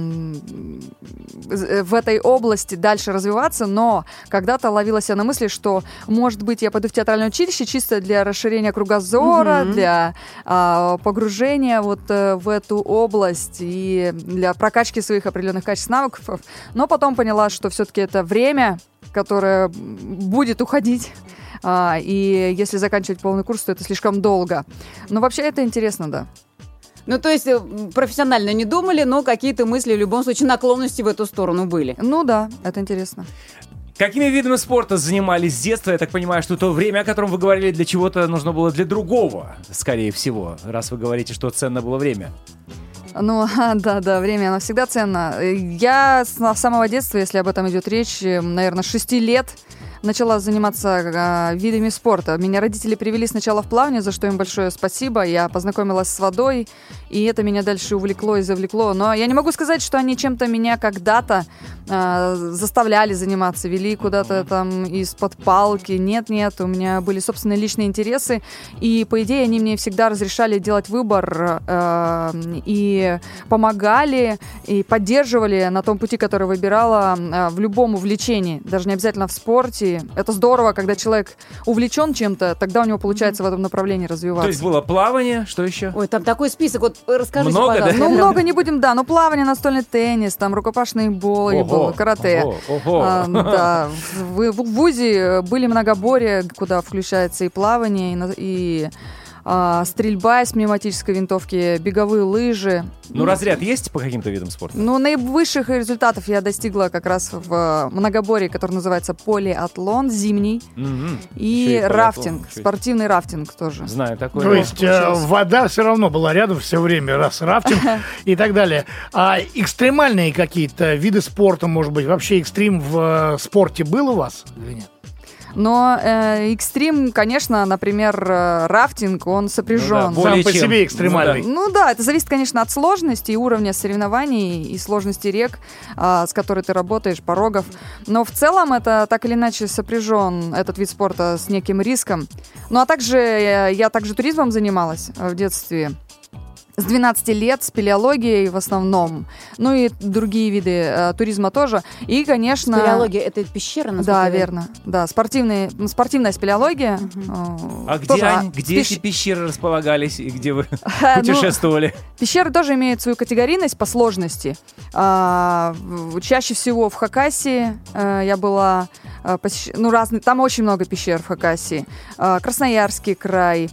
в этой области дальше развиваться, но когда-то ловила себя на мысли, что, может быть, я пойду в театральное училище чисто для расширения кругозора, для погружения вот в эту область и для прокачки своих определенных качеств, навыков. Но потом поняла, что все-таки это время, которое будет уходить. И если заканчивать полный курс, то это слишком долго. Но вообще это интересно, да. Ну, то есть профессионально не думали, но какие-то мысли, в любом случае, наклонности в эту сторону были. Ну да, это интересно. Какими видами спорта занимались с детства? Я так понимаю, что то время, о котором вы говорили, для чего-то нужно было для другого, скорее всего, раз вы говорите, что ценно было время. Ну, да, время, оно всегда ценно. Я с самого детства, если об этом идет речь, наверное, 6 лет начала заниматься видами спорта. Меня родители привели сначала в плавание, за что им большое спасибо. Я познакомилась с водой И это меня дальше увлекло и завлекло. Но я не могу сказать, что они чем-то меня когда-то заставляли заниматься, вели куда-то там из-под палки. Нет, у меня были собственные личные интересы. И, по идее, они мне всегда разрешали делать выбор и помогали, и поддерживали на том пути, который выбирала в любом увлечении. Даже не обязательно в спорте. Это здорово, когда человек увлечен чем-то, тогда у него получается в этом направлении развиваться. То есть было плавание, что еще? Ой, там такой список, вот расскажите, Много, пожалуйста. да? Ну, много не будем, да. Ну, плавание, настольный теннис, там, рукопашный бой был, карате. Ого. Да. В ВУЗе были многоборья, куда включается и плавание, и стрельба из пневматической винтовки, беговые лыжи. Ну, разряд есть по каким-то видам спорта? Ну, наивысших результатов я достигла как раз в многоборье, который называется полиатлон зимний, и рафтинг, спортивный рафтинг тоже. Знаю такое. То есть вода все равно была рядом все время, раз рафтинг и так далее. А экстремальные какие-то виды спорта, может быть, вообще экстрим в спорте был у вас или нет? Но экстрим, конечно, например, рафтинг, он сопряжен. Ну да, Сам по себе экстремальный. Ну да, это зависит, конечно, от сложности и уровня соревнований, и сложности рек, с которой ты работаешь, порогов. Но в целом это так или иначе сопряжен, этот вид спорта, с неким риском. Ну а также я также туризмом занималась в детстве. С 12 лет, спелеологией в основном, ну и другие виды туризма тоже. И, конечно... Спелеология — это пещера, насколько Да, я знаю? верно. Да, спортивная спелеология. А где эти пещеры располагались и где вы Ну, путешествовали? Пещеры тоже имеют свою категорийность по сложности. Чаще всего в Хакасии я была... разные, там очень много пещер в Хакасии. Красноярский край.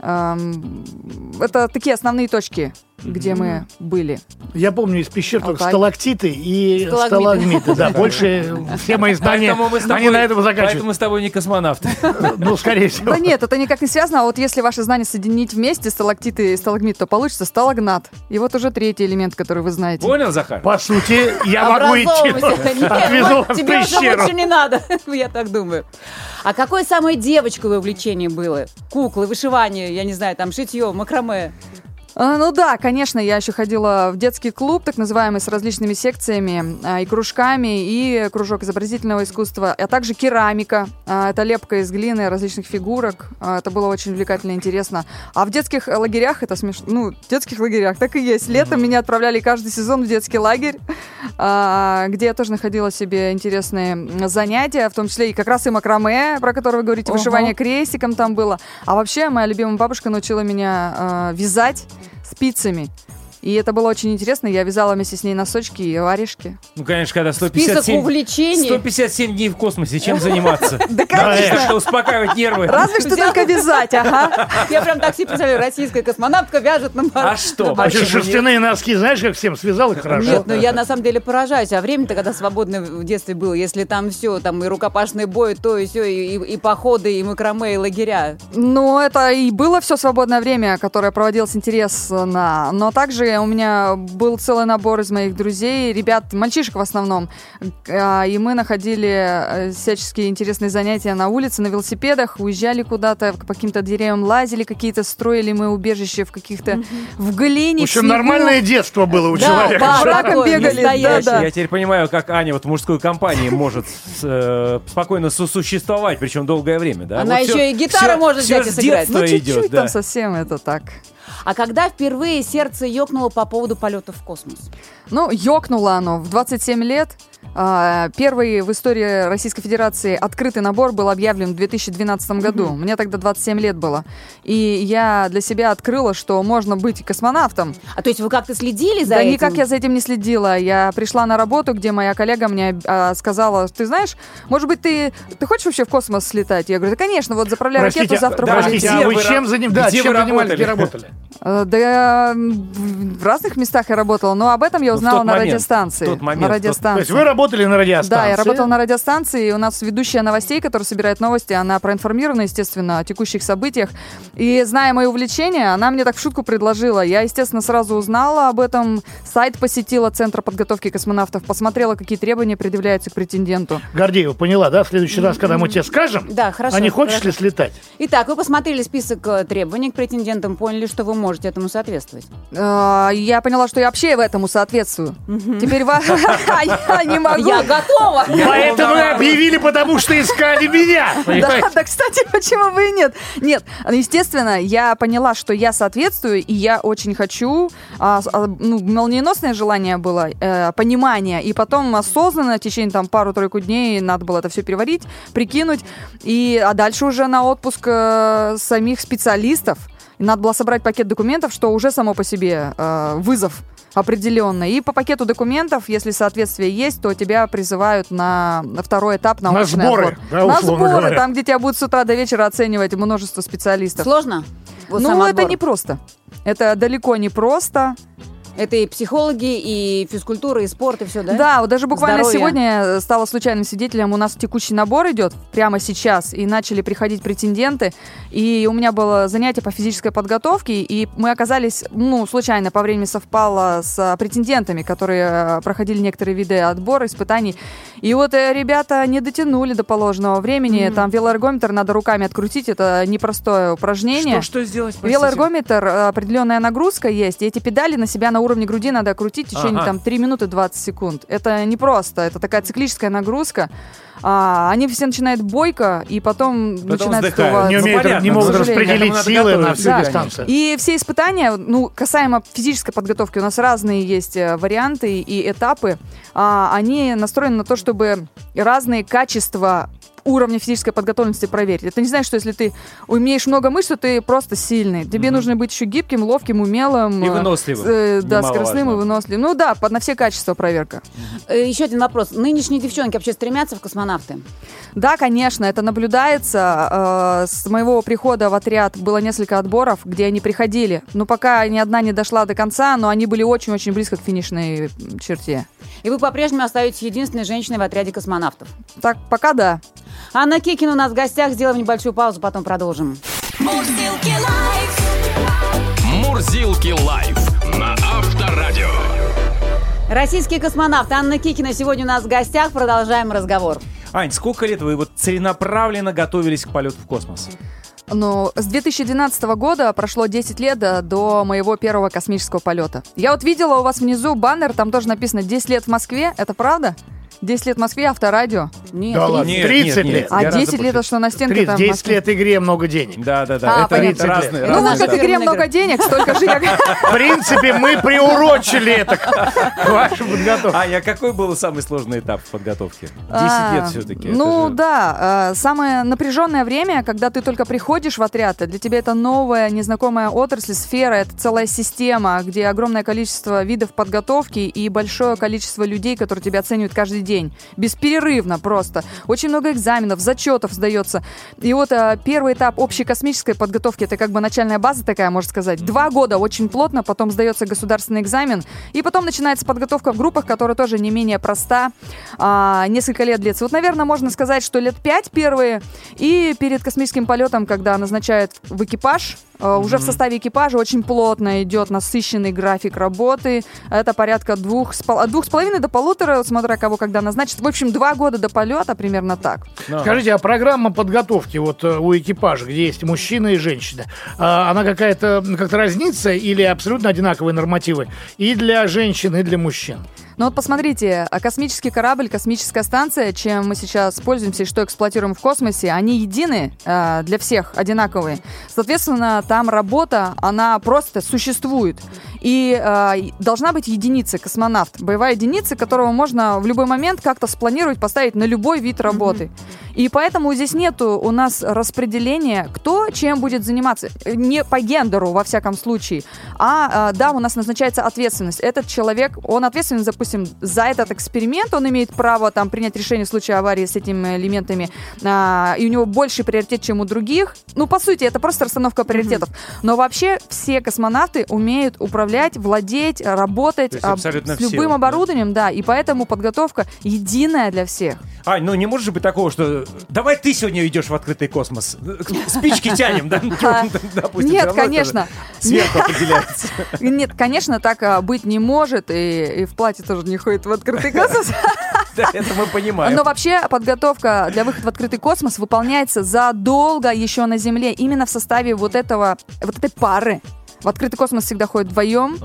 Это такие основные точки, где мы были. Я помню из пещер только Алтай. сталактиты и Сталагмиты. сталагмиты. Да, больше все мои знания, они на этом Поэтому заканчиваются. мы с тобой не космонавты. Ну, скорее всего. Да нет, это никак не связано. А вот если ваши знания соединить вместе, сталактиты и сталагмит, то получится сталагнат. И вот уже третий элемент, который вы знаете. Понял, Захар? По сути, я могу идти. Образовывайся. Нет, Отвезу вот вас в тебе уже пещеру. лучше не надо, я так думаю. А какое самое девочковое увлечение было? Куклы, вышивание, я не знаю, там шитье, макраме. Ну да, конечно, я еще ходила в детский клуб, так называемый, с различными секциями и кружками, и кружок изобразительного искусства, а также керамика. Это лепка из глины, различных фигурок. Это было очень увлекательно и интересно. А в детских лагерях, это смешно, ну, в детских лагерях так и есть. Летом меня отправляли каждый сезон в детский лагерь, где я тоже находила себе интересные занятия, в том числе и как раз и макраме, про которое вы говорите, вышивание крестиком там было. А вообще моя любимая бабушка научила меня вязать спицами. И это было очень интересно. Я вязала вместе с ней носочки и варежки. Ну, конечно, когда Список 157 увлечений. 157 дней в космосе, чем заниматься? Да, конечно. Это что, успокаивать нервы? Разве что только вязать, ага. Я прям так себе представляю, российская космонавтка вяжет на А что? А еще Почему шерстяные носки, знаешь, как всем связал их хорошо. Нет, ну я на самом деле поражаюсь. А время-то, когда свободное в детстве было, если там все, там и рукопашный бой, то и все, и походы, и макраме, и лагеря. Ну, это и было все свободное время, которое проводилось интересно. Но также у меня был целый набор из моих друзей, ребят, мальчишек в основном. И мы находили всяческие интересные занятия на улице, на велосипедах, уезжали куда-то, по каким-то деревьям лазили, какие-то строили мы убежища в каких-то... в глине, В общем, нормальное детство было у человека. да, по ракам такое бегали, настоящее. да. Я теперь понимаю, как Аня вот в мужской компании может спокойно сосуществовать, причем долгое время, да? Она Вот еще и гитару может всё взять и с сыграть. детства Ну, чуть-чуть идет, да. там совсем это так. А когда впервые сердце ёкнуло по поводу полета в космос? Ну, ёкнуло оно в 27 лет. Первый в истории Российской Федерации открытый набор был объявлен в 2012 году. Мне тогда 27 лет было. И я для себя открыла, что можно быть космонавтом. А то есть вы как-то следили за Да этим? никак я за этим не следила. Я пришла на работу, где моя коллега мне сказала, ты знаешь, может быть, ты хочешь вообще в космос слетать? Я говорю, да, конечно, вот заправляй ракету, завтра Простите, полетим. а вы Где чем вы занимались? где Чем вы занимались, где работали? работали? Да в разных местах я работала, но об этом я Ну, в узнала тот на момент, радиостанции. в тот момент, На в тот- радиостанции. То есть вы работали на радиостанции? Да, я работала на радиостанции, и у нас ведущая новостей, которая собирает новости, она проинформирована, естественно, о текущих событиях. И, зная мои увлечения, она мне так в шутку предложила. Я, естественно, сразу узнала об этом, сайт посетила Центра подготовки космонавтов, посмотрела, какие требования предъявляются к претенденту. Гордеева, поняла, да? В следующий раз, когда мы тебе скажем, Да, хорошо. а не хочешь хорошо. ли слетать? Итак, вы посмотрели список требований к претендентам, поняли, что вы можете этому соответствовать. Я поняла, что я вообще в этому соответствую. Теперь я не могу. Я готова! Поэтому и объявили, потому что искали меня. понимаете? Да, кстати, почему бы и нет? Нет, естественно, я поняла, что я соответствую, и я очень хочу, молниеносное желание было, понимание, и потом осознанно в течение там пару-тройку дней надо было это все переварить, прикинуть, а дальше уже на отпуск самих специалистов. И надо было собрать пакет документов, что уже само по себе вызов определенно. И по пакету документов, если соответствие есть, то тебя призывают на второй этап научный На сборы, отбор. да, На условно сборы, говоря. там, где тебя будут с утра до вечера оценивать множество специалистов. Сложно? Вот сам Ну, это отбор. не просто. Это далеко не просто. Это и психологи, и физкультура, и спорт, и все, да? Да, вот даже буквально Здоровье. сегодня стала случайным свидетелем. У нас текущий набор идет прямо сейчас, и начали приходить претенденты. И у меня было занятие по физической подготовке, и мы оказались, случайно по времени совпало с претендентами, которые проходили некоторые виды отбора, испытаний. И вот ребята не дотянули до положенного времени. Там велоэргометр надо руками открутить, это непростое упражнение. Что сделать, простите? Велоэргометр, определенная нагрузка есть, и эти педали на себя на уровне груди надо крутить в течение Ага. 3 минуты 20 секунд. Это не просто, это такая циклическая нагрузка. Они все начинают бойко, и потом начинают вздыхают. сдуваться. Не умеют, понятно, не могут к сожалению. распределить К этому силы надо на всю готовиться. дистанцию. И все испытания, касаемо физической подготовки, у нас разные есть варианты и этапы. Они настроены на то, чтобы разные качества уровня физической подготовленности проверить. Это не значит, что если ты умеешь много мышц, то ты просто сильный. Тебе нужно быть еще гибким, ловким, умелым. И выносливым. Да, Немаловажно. скоростным и выносливым. Ну да, на все качества проверка. Еще один вопрос. Нынешние девчонки вообще стремятся в космонавты? Да, конечно, это наблюдается. С моего прихода в отряд было несколько отборов, где они приходили. Но пока ни одна не дошла до конца, но они были очень-очень близко к финишной черте. И вы по-прежнему остаетесь единственной женщиной в отряде космонавтов. Так, пока да. Анна Кикина у нас в гостях. Сделаем небольшую паузу, потом продолжим. Мурзилки лайф. Мурзилки лайф на Авторадио. Российский космонавт Анна Кикина сегодня у нас в гостях. Продолжаем разговор. Ань, сколько лет вы целенаправленно готовились к полету в космос? Но с 2012 года прошло 10 лет до моего первого космического полета. Я вот видела у вас внизу баннер, там тоже написано 10 лет в Москве. Это правда? 10 лет в Москве, Авторадио. Нет, Да ладно, Нет, 30 нет, лет. нет. А Гораздо 10 лет, больше. это что на стенке 30, там в 10 Москве? лет игре много денег. Да. понятно. Это разные. Ну, наш вот в игре фирменный много игрок. денег, столько же я... В принципе, мы приурочили это к вашей подготовке. Аня, а какой был самый сложный этап в подготовке? 10 лет все-таки. Ну да, самое напряженное время, когда ты только приходишь в отряд, для тебя это новая, незнакомая отрасль, сфера, это целая система, где огромное количество видов подготовки и большое количество людей, которые тебя оценивают каждый день. Бесперерывно просто. Очень много экзаменов, зачетов сдается. И вот первый этап общей космической подготовки, это как бы начальная база такая, можно сказать. 2 года очень плотно, потом сдается государственный экзамен, и потом начинается подготовка в группах, которая тоже не менее проста. Несколько лет длится. Вот, наверное, можно сказать, что лет 5 первые, и перед космическим полетом, когда назначают в экипаж, уже в составе экипажа очень плотно идет насыщенный график работы. Это порядка от 2,5 до 1,5, смотря кого когда назначат. В общем, 2 года до полета, примерно так. Скажите, а программа подготовки вот у экипажа, где есть мужчина и женщина, она как-то разнится или абсолютно одинаковые нормативы и для женщин, и для мужчин? Ну вот посмотрите, космический корабль, космическая станция, чем мы сейчас пользуемся и что эксплуатируем в космосе, они едины, для всех одинаковые. Соответственно, там работа, она просто существует. И должна быть единица, космонавт, боевая единица, которого можно в любой момент как-то спланировать, поставить на любой вид работы. И поэтому здесь нету у нас распределения, кто чем будет заниматься. Не по гендеру, во всяком случае. Да, у нас назначается ответственность. Этот человек, он ответственен, допустим, за этот эксперимент, он имеет право там принять решение в случае аварии с этими элементами, и у него больший приоритет, чем у других. Ну, по сути, это просто расстановка приоритетов. Но вообще все космонавты умеют управлять, владеть, работать с любым оборудованием, да, и поэтому подготовка единая для всех. Ань, ну не может же быть такого, что давай ты сегодня идешь в открытый космос. Спички тянем, да? Допустим, нет, конечно. Сверху определяется. Нет, конечно, так быть не может, и в платье тоже не ходит в открытый космос. Да, это мы понимаем. Но вообще подготовка для выхода в открытый космос выполняется задолго еще на Земле, именно в составе вот этой пары. В открытый космос всегда ходят вдвоем.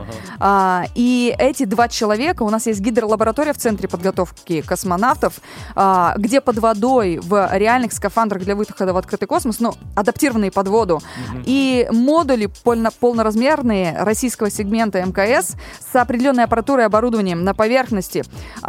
И эти два человека, у нас есть гидролаборатория в центре подготовки космонавтов, где под водой в реальных скафандрах для выхода в открытый космос, адаптированные под воду, и модули полноразмерные российского сегмента МКС с определенной аппаратурой и оборудованием на поверхности.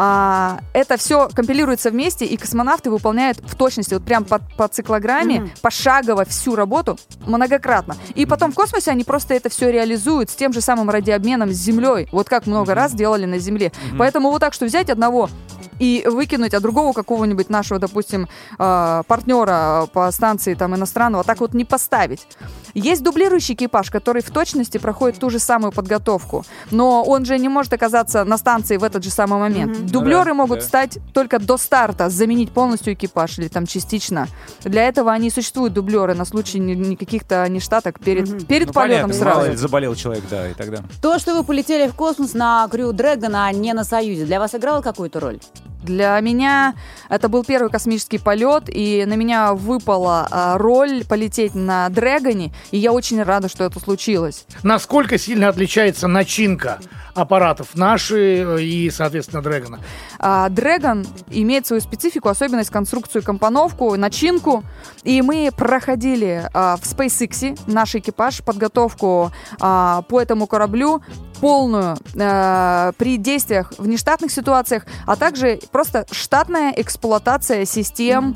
Это все компилируется вместе, и космонавты выполняют в точности, вот прям по циклограмме, пошагово всю работу многократно. И потом в космосе они просто это все реализуют с тем же самым радиообменом с Землей. Вот как много раз делали на Земле. Поэтому вот так, что взять одного и выкинуть, а другого какого-нибудь нашего, допустим, партнера по станции там иностранного, так вот не поставить. Есть дублирующий экипаж, который в точности проходит ту же самую подготовку, но он же не может оказаться на станции в этот же самый момент. Дублеры могут стать только до старта, заменить полностью экипаж или там частично. Для этого они и существуют, дублеры, на случай каких-то нештаток перед полетом сразу. Заболел человек, да, и тогда. То, что вы полетели в космос на Крю Дрэгона, а не на Союзе, для вас играло какую-то роль? Для меня это был первый космический полет, и на меня выпала роль полететь на Дрэгоне, и я очень рада, что это случилось. Насколько сильно отличается начинка аппаратов наши и, соответственно, Дрэгона? Дрэгон имеет свою специфику, особенность, конструкцию, компоновку, начинку. И мы проходили в SpaceX, наш экипаж, подготовку по этому кораблю полную при действиях в нештатных ситуациях, а также просто штатная эксплуатация систем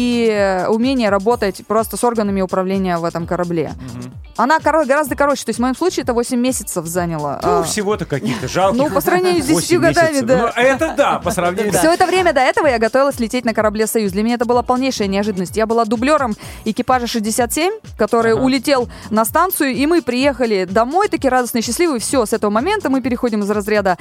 и умение работать просто с органами управления в этом корабле. Она гораздо короче, то есть в моем случае это 8 месяцев заняло. Всего-то каких-то жалких. По сравнению с 10 годами, да. Это да, по сравнению. Все это время до этого я готовилась лететь на корабле «Союз». Для меня это была полнейшая неожиданность. Я была дублером экипажа 67, который улетел на станцию, и мы приехали домой, такие радостные, счастливые. Все, с этого момента мы переходим из разряда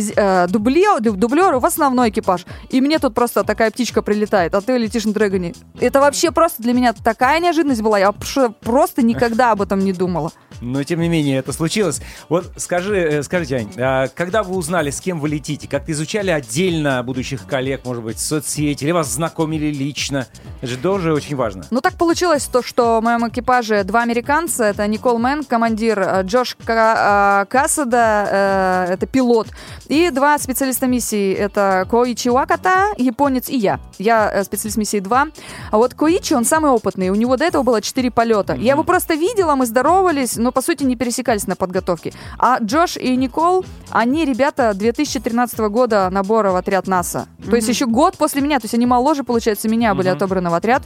дублеру в основной экипаж. И мне тут просто такая птичка прилетает, а ты летишь на Дрэгоне. Это вообще просто для меня такая неожиданность была. Я просто никогда об этом не думала. Но, тем не менее, это случилось. Вот скажите, Ань, когда вы узнали, с кем вы летите, как-то изучали отдельно будущих коллег, может быть, в соцсети, или вас знакомили лично? Это же тоже очень важно. Так получилось, что в моем экипаже два американца. Это Никол Мэн, командир, Джош Касада, это пилот, и два специалиста миссии. Это Коичи Ваката, японец, и я. Я специалист миссии 2. А вот Коичи, он самый опытный. У него до этого было 4 полета. Я его просто видела, мы здоровались, но, по сути, не пересекались на подготовке. А Джош и Никол, они ребята 2013 года набора в отряд НАСА. То есть еще год после меня. То есть они моложе, получается, меня были отобраны в отряд.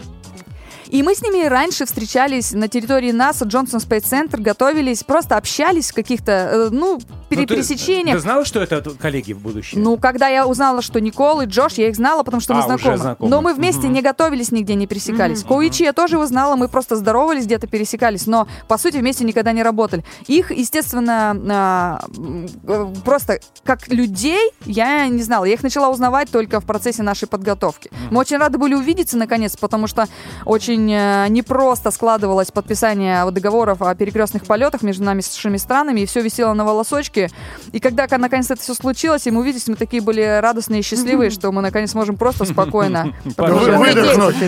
И мы с ними раньше встречались на территории НАСА, Джонсон Спейс Центр, готовились, просто общались в каких-то, пересечениях. Ты знала, что это коллеги в будущем? Когда я узнала, что Никол и Джош, я их знала, потому что мы знакомы. Но мы вместе не готовились, нигде не пересекались. Коичи я тоже его знала, мы просто здоровались, где-то пересекались, но, по сути, вместе никогда не работали. Их, естественно, просто как людей я не знала. Я их начала узнавать только в процессе нашей подготовки. Мы очень рады были увидеться, наконец, потому что очень непросто складывалось подписание договоров о перекрестных полетах между нашими странами, и все висело на волосочке. И когда наконец это все случилось, и мы увиделись, мы такие были радостные и счастливые, что мы наконец можем просто спокойно выдохнуть.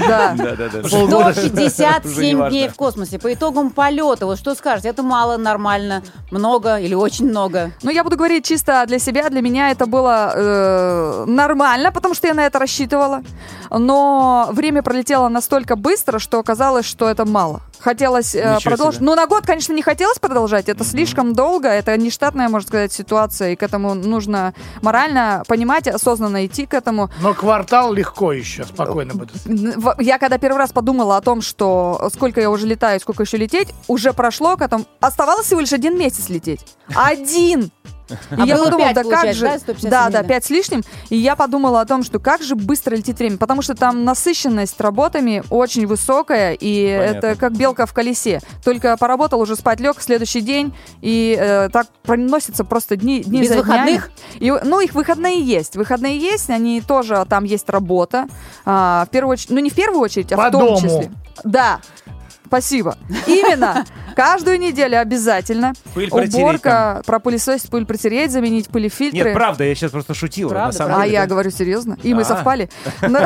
157 дней в космосе. По итогам полета, вот что скажете, это мало, нормально, много или очень много? Я буду говорить чисто для себя, для меня это было нормально, потому что я на это рассчитывала. Но время пролетело настолько быстро, что оказалось, что это мало. хотелось продолжить. себе. Но на год, конечно, не хотелось продолжать. Это слишком долго, это нештатная, можно сказать, ситуация. И к этому нужно морально понимать, осознанно идти к этому. Но квартал легко еще, спокойно будет. Я когда первый раз подумала о том, что сколько я уже летаю, сколько еще лететь, уже прошло к этому. Оставалось всего лишь 1 месяц лететь. 1! И я было подумала, 5, да как же... получается, да, 157 Да, дней, да. 5 с лишним. И я подумала о том, что как же быстро летит время. Потому что там насыщенность работами очень высокая, и Понятно. это как белка в колесе. Только поработал, уже спать лег, следующий день, и так проносятся просто дни Без за днями. выходных? И, ну, их выходные есть. Выходные есть, они тоже, там есть работа. В первую очередь, ну, не в первую очередь, а По в том дому. числе. Да. Спасибо. Именно. Каждую неделю обязательно. Пыль протереть Уборка, пропылесосить, пыль протереть, заменить пылефильтры. Нет, правда, я сейчас просто шутил. Правда, на самом А деле, я да. говорю серьезно. И мы А. совпали. Ну,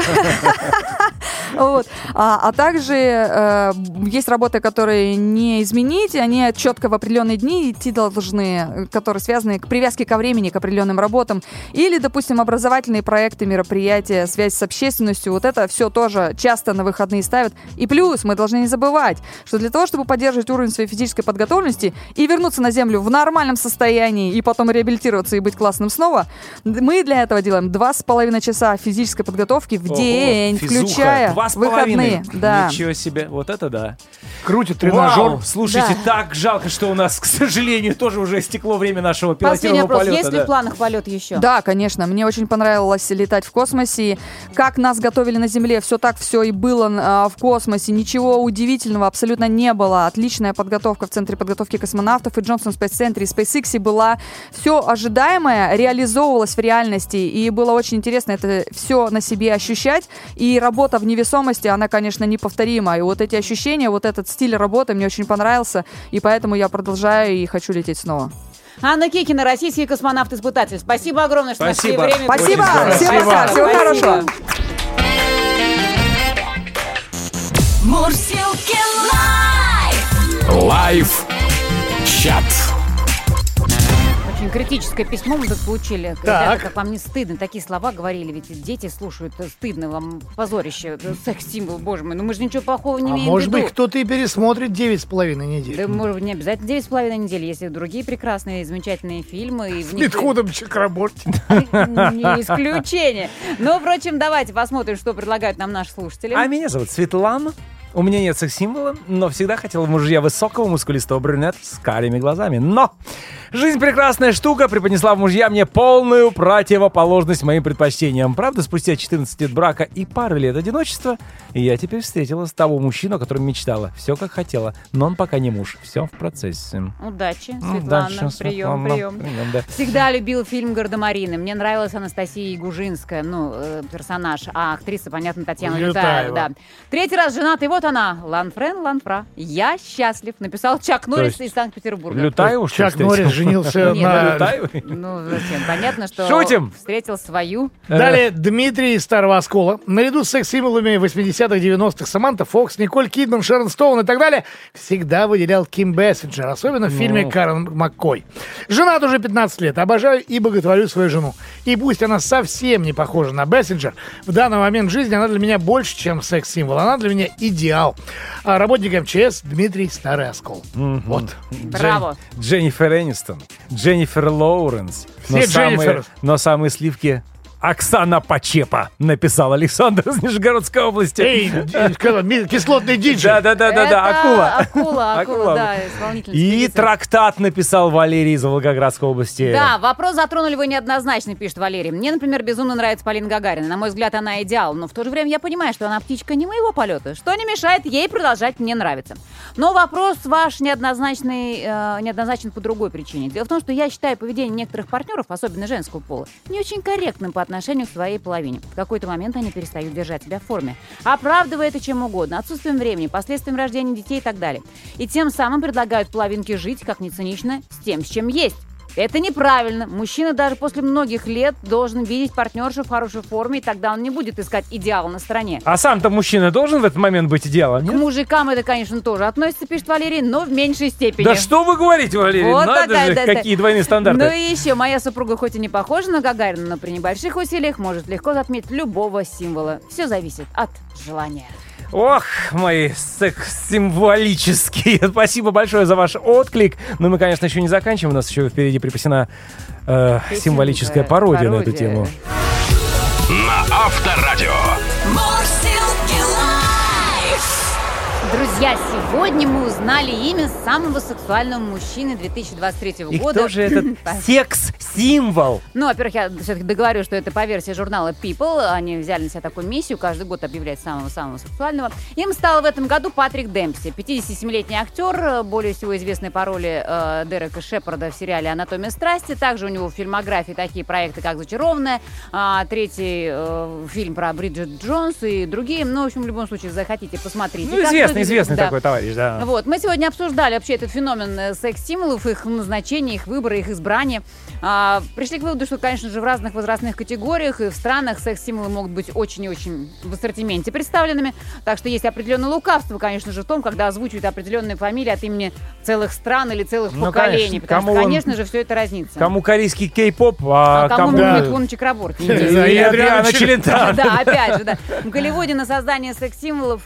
вот. А также есть работы, которые не изменить, они четко в определенные дни идти должны, которые связаны к привязке ко времени, к определенным работам. Или, допустим, образовательные проекты, мероприятия, связь с общественностью. Вот это все тоже часто на выходные ставят. И плюс мы должны не забывать, что для того, чтобы поддерживать уровень своей физической подготовленности и вернуться на землю в нормальном состоянии, и потом реабилитироваться и быть классным снова, мы для этого делаем 2,5 часа физической подготовки в Ого, день, физуха. включая 2,5. выходные. Да. Ничего себе, вот это да. Крутит тренажер. Вау, слушайте, так жалко, что у нас, к сожалению, тоже уже истекло время нашего Последний пилотируемого вопрос. полета. Есть ли да. в планах полет еще? Да, конечно. Мне очень понравилось летать в космосе. Как нас готовили на Земле, все и было в космосе. Ничего удивительного абсолютно не было. Отличная подготовка в Центре подготовки космонавтов и Джонсон Спейс Центре и SpaceX была. Все ожидаемое реализовывалось в реальности. И было очень интересно это все на себе ощущать. И работа в невесомости, она, конечно, неповторима. И вот эти ощущения, вот этот стиль работы мне очень понравился. И поэтому я продолжаю и хочу лететь снова. Анна Кикина, российский космонавт-испытатель. Спасибо огромное, что нашли Спасибо. время. Спасибо. Очень Всем здорово. пока. Всего Спасибо. хорошего. Мурсилки лайф! Лайф-чат. Очень критическое письмо мы тут получили. Ребята, как вам не стыдно? Такие слова говорили, ведь дети слушают. Стыдно вам, позорище, секс-символ, боже мой. Ну мы же ничего плохого не А имеем в может быть, виду. кто-то и пересмотрит 9,5 недель. Да, может быть, не обязательно 9,5 недели. Есть и другие прекрасные, замечательные фильмы. И в С них- Митхудом Чакраборти. Не исключение. Но, впрочем, давайте посмотрим, что предлагают нам наши слушатели. А меня зовут Светлана. У меня нет секс-символа, но всегда хотела мужья высокого, мускулистого брюнета с карими глазами. Но жизнь прекрасная штука преподнесла в мужья мне полную противоположность моим предпочтениям. Правда, спустя 14 лет брака и пары лет одиночества я теперь встретила того мужчину, о котором мечтала. Все как хотела, но он пока не муж. Все в процессе. Удачи, Светлана. Удачи, Прием, Светлана. прием. Да. Всегда любил фильм «Гардемарины». Мне нравилась Анастасия Ягужинская, персонаж, а актриса, понятно, Татьяна Лютаева. Лютаева. Да. 3-й раз женат, и вот она, Ланфрен Ланфра. Я счастлив, написал Чак Норрис из Санкт-Петербурга. Лютаеву, что ли, Чак Норрис встретил? женился Нет, на... Лютаевой? Ну, зачем? Понятно, что Шутим. встретил свою. Далее Дмитрий из Старого Оскола. Наряду с секс-символами 80-х, 90-х Саманта Фокс, Николь Кидман, Шерон Стоун и так далее всегда выделял Ким Бессинджер, особенно в фильме «Карен Маккой». Женат уже 15 лет, обожаю и боготворю свою жену. И пусть она совсем не похожа на Бессинджер, в данный момент жизни она для меня больше, чем секс-символ. Она для меня идеал. А работник МЧС Дмитрий Старый Оскол. Вот. Браво. Дженнифер Энистон, Дженнифер Лоуренс. Все Дженнифер. Но самые сливки Оксана Почепа, написал Александр из Нижегородской области. Эй, кислотный диджей. Да, акула. Акула, да, исполнительница. И певица. трактат написал Валерий из Волгоградской области. Да, вопрос затронули вы неоднозначно, пишет Валерий. Мне, например, безумно нравится Полина Гагарина. На мой взгляд, она идеал. Но в то же время я понимаю, что она птичка не моего полета, что не мешает ей продолжать мне нравиться. Но вопрос ваш неоднозначен по другой причине. Дело в том, что я считаю поведение некоторых партнеров, особенно женского пола, не очень корректным по отношению к своей половине. В какой-то момент они перестают держать себя в форме, оправдывая это чем угодно, отсутствием времени, последствием рождения детей и так далее. И тем самым предлагают половинке жить, как ни цинично, с тем, с чем есть. Это неправильно. Мужчина даже после многих лет должен видеть партнершу в хорошей форме, и тогда он не будет искать идеал на стороне. А сам-то мужчина должен в этот момент быть идеалом? К нет? мужикам это, конечно, тоже относится, пишет Валерий, но в меньшей степени. Да что вы говорите, Валерий? Вот Надо такая, же, да, какие двойные стандарты. Ну и еще, моя супруга хоть и не похожа на Гагарина, но при небольших усилиях может легко затмить любого символа. Все зависит от желания. Ох, мои секс-символические. Спасибо большое за ваш отклик. Но мы, конечно, еще не заканчиваем. У нас еще впереди припасена символическая пародия на эту тему. На Авторадио. Друзья, сегодня мы узнали имя самого сексуального мужчины 2023 И года. кто же этот секс-символ? Ну, во-первых, я все-таки договорю, что это по версии журнала People. Они взяли на себя такую миссию каждый год объявлять самого-самого сексуального. Им стал в этом году Патрик Демпси. 57-летний актер, более всего известный по роли Дерека Шепарда в сериале «Анатомия страсти». Также у него в фильмографии такие проекты, как «Зачарованная», третий фильм про Бриджит Джонс и другие. Ну, в общем, в любом случае, захотите, посмотрите. Ну, известный такой товарищ, да. Вот, мы сегодня обсуждали вообще этот феномен секс-стимулов, их назначение, их выбора, их избрание. Пришли к выводу, что, конечно же, в разных возрастных категориях и в странах секс-стимулы могут быть очень и очень в ассортименте представленными. Так что есть определенное лукавство, конечно же, в том, когда озвучивают определенные фамилии от имени целых стран или целых поколений. Конечно. Потому что, конечно же, все это разнится. Кому корейский кей-поп, кому Митхун Чакраборти. И Адриана Челентано. Да, опять же, да. В Голливуде над созданием секс-стимулов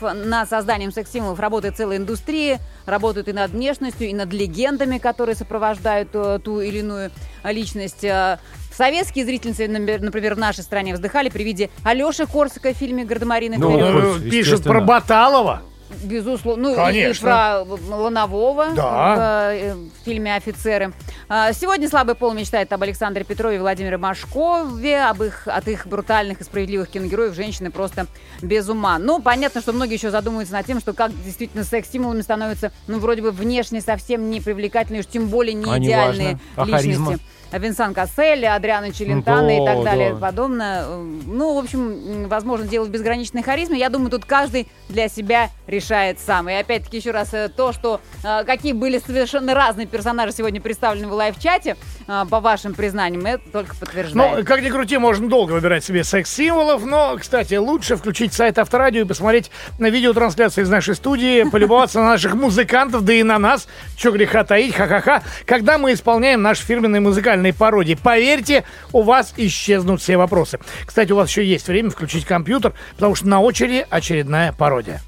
работает целая индустрия, работают и над внешностью, и над легендами, которые сопровождают ту или иную личность. Советские зрительницы, например, в нашей стране вздыхали при виде Алёши Корсака в фильме «Гардемарины». Пишут про Баталова. Безусловно. Ну, конечно. И про Ланового да. в фильме «Офицеры». Сегодня слабый пол мечтает об Александре Петрове и Владимире Машкове, от их брутальных и справедливых киногероев женщины просто без ума. Ну, понятно, что многие еще задумываются над тем, что как действительно секс-стимулами становятся, ну, вроде бы внешне совсем не привлекательные, уж тем более не идеальные личности. Винсан Кассель, Адриана Челентано и так далее и подобное. Ну, в общем, возможно, дело в безграничной харизме. Я думаю, тут каждый для себя решает сам. И опять-таки еще раз то, что какие были совершенно разные персонажи сегодня представлены в лайв-чате, по вашим признаниям, это только подтверждает. Ну, как ни крути, можно долго выбирать себе секс-символов, но, кстати, лучше включить сайт Авторадио и посмотреть на видеотрансляцию из нашей студии, полюбоваться на наших музыкантов, да и на нас, чё греха таить, ха-ха-ха, когда мы исполняем наши фирменные музыкальные пародии. Поверьте, у вас исчезнут все вопросы. Кстати, у вас еще есть время включить компьютер, потому что на очереди очередная пародия.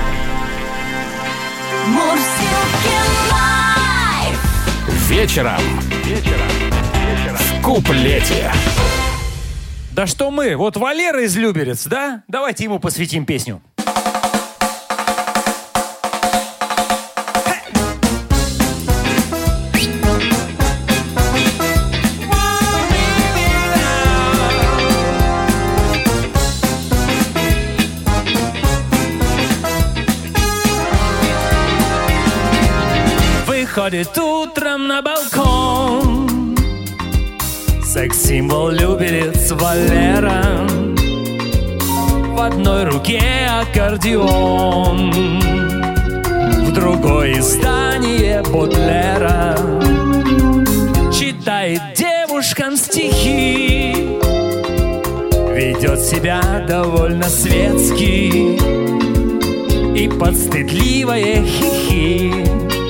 Вечером. В куплете. Да что мы? Вот Валера из Люберец, да? Давайте ему посвятим песню. Выходит утром на балкон секс-символ Люберец Валера. В одной руке аккордеон, в другой издание Бодлера. Читает девушкам стихи, ведет себя довольно светски и подстыдливое хихи.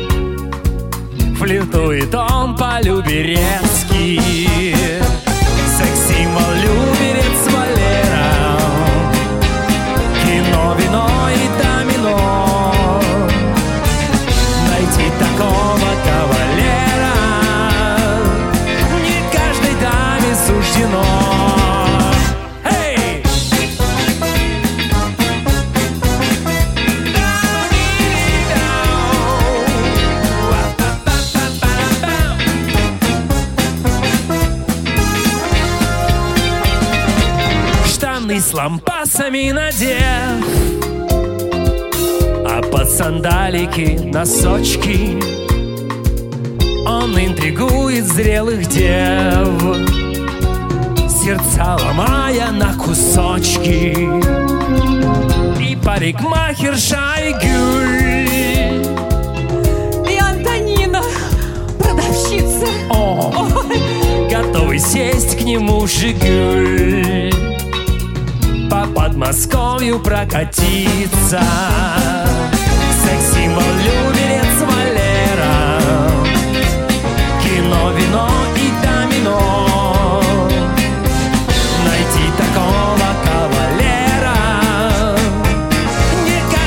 Флиртует он по-люберецки. Секс-символ Люберец Валера. Кино, вино и домино. Найти такого кавалера не каждой даме суждено. С лампасами надев, а под сандалики носочки он интригует зрелых дев, сердца ломая на кусочки. И парикмахерша Айгуль, и Антонина, продавщица, готовый сесть к нему в Жигуль, по Подмосковью прокатиться. Секс-символ Люберец Валера. Кино, вино и домино. Найти такого кавалера не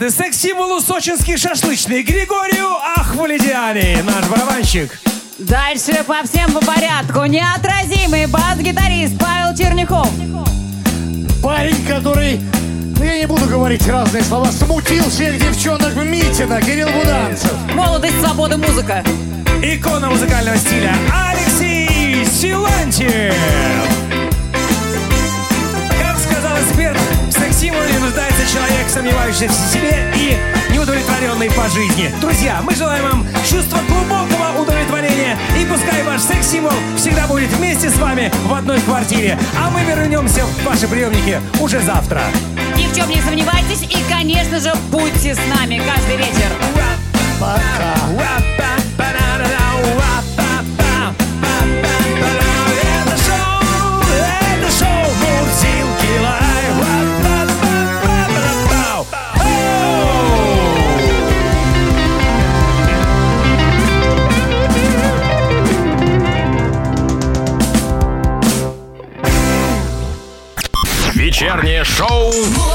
аплодисменты секс-символу сочинский шашлычный Григорию Ахвалидиани, наш барабанщик. Дальше по всем по порядку. Неотразимый бас-гитарист Павел Черняхов. Парень, который, я не буду говорить разные слова, смутил всех девчонок в Митино, Кирилл Буданцев. Молодость, свобода, музыка. Икона музыкального стиля Алексей Силантьев. Как сказал эксперт, в секс-символе нуждается человек, сомневающийся в себе и неудовлетворенный по жизни. Друзья, мы желаем вам чувства глубокого удовлетворения, и пускай ваш секс-символ всегда будет вместе с вами в одной квартире. А мы вернемся в ваши приемники уже завтра. Ни в чем не сомневайтесь и, конечно же, будьте с нами каждый вечер. Пока. Это шоу Мурзилки Лайв. Вечернее шоу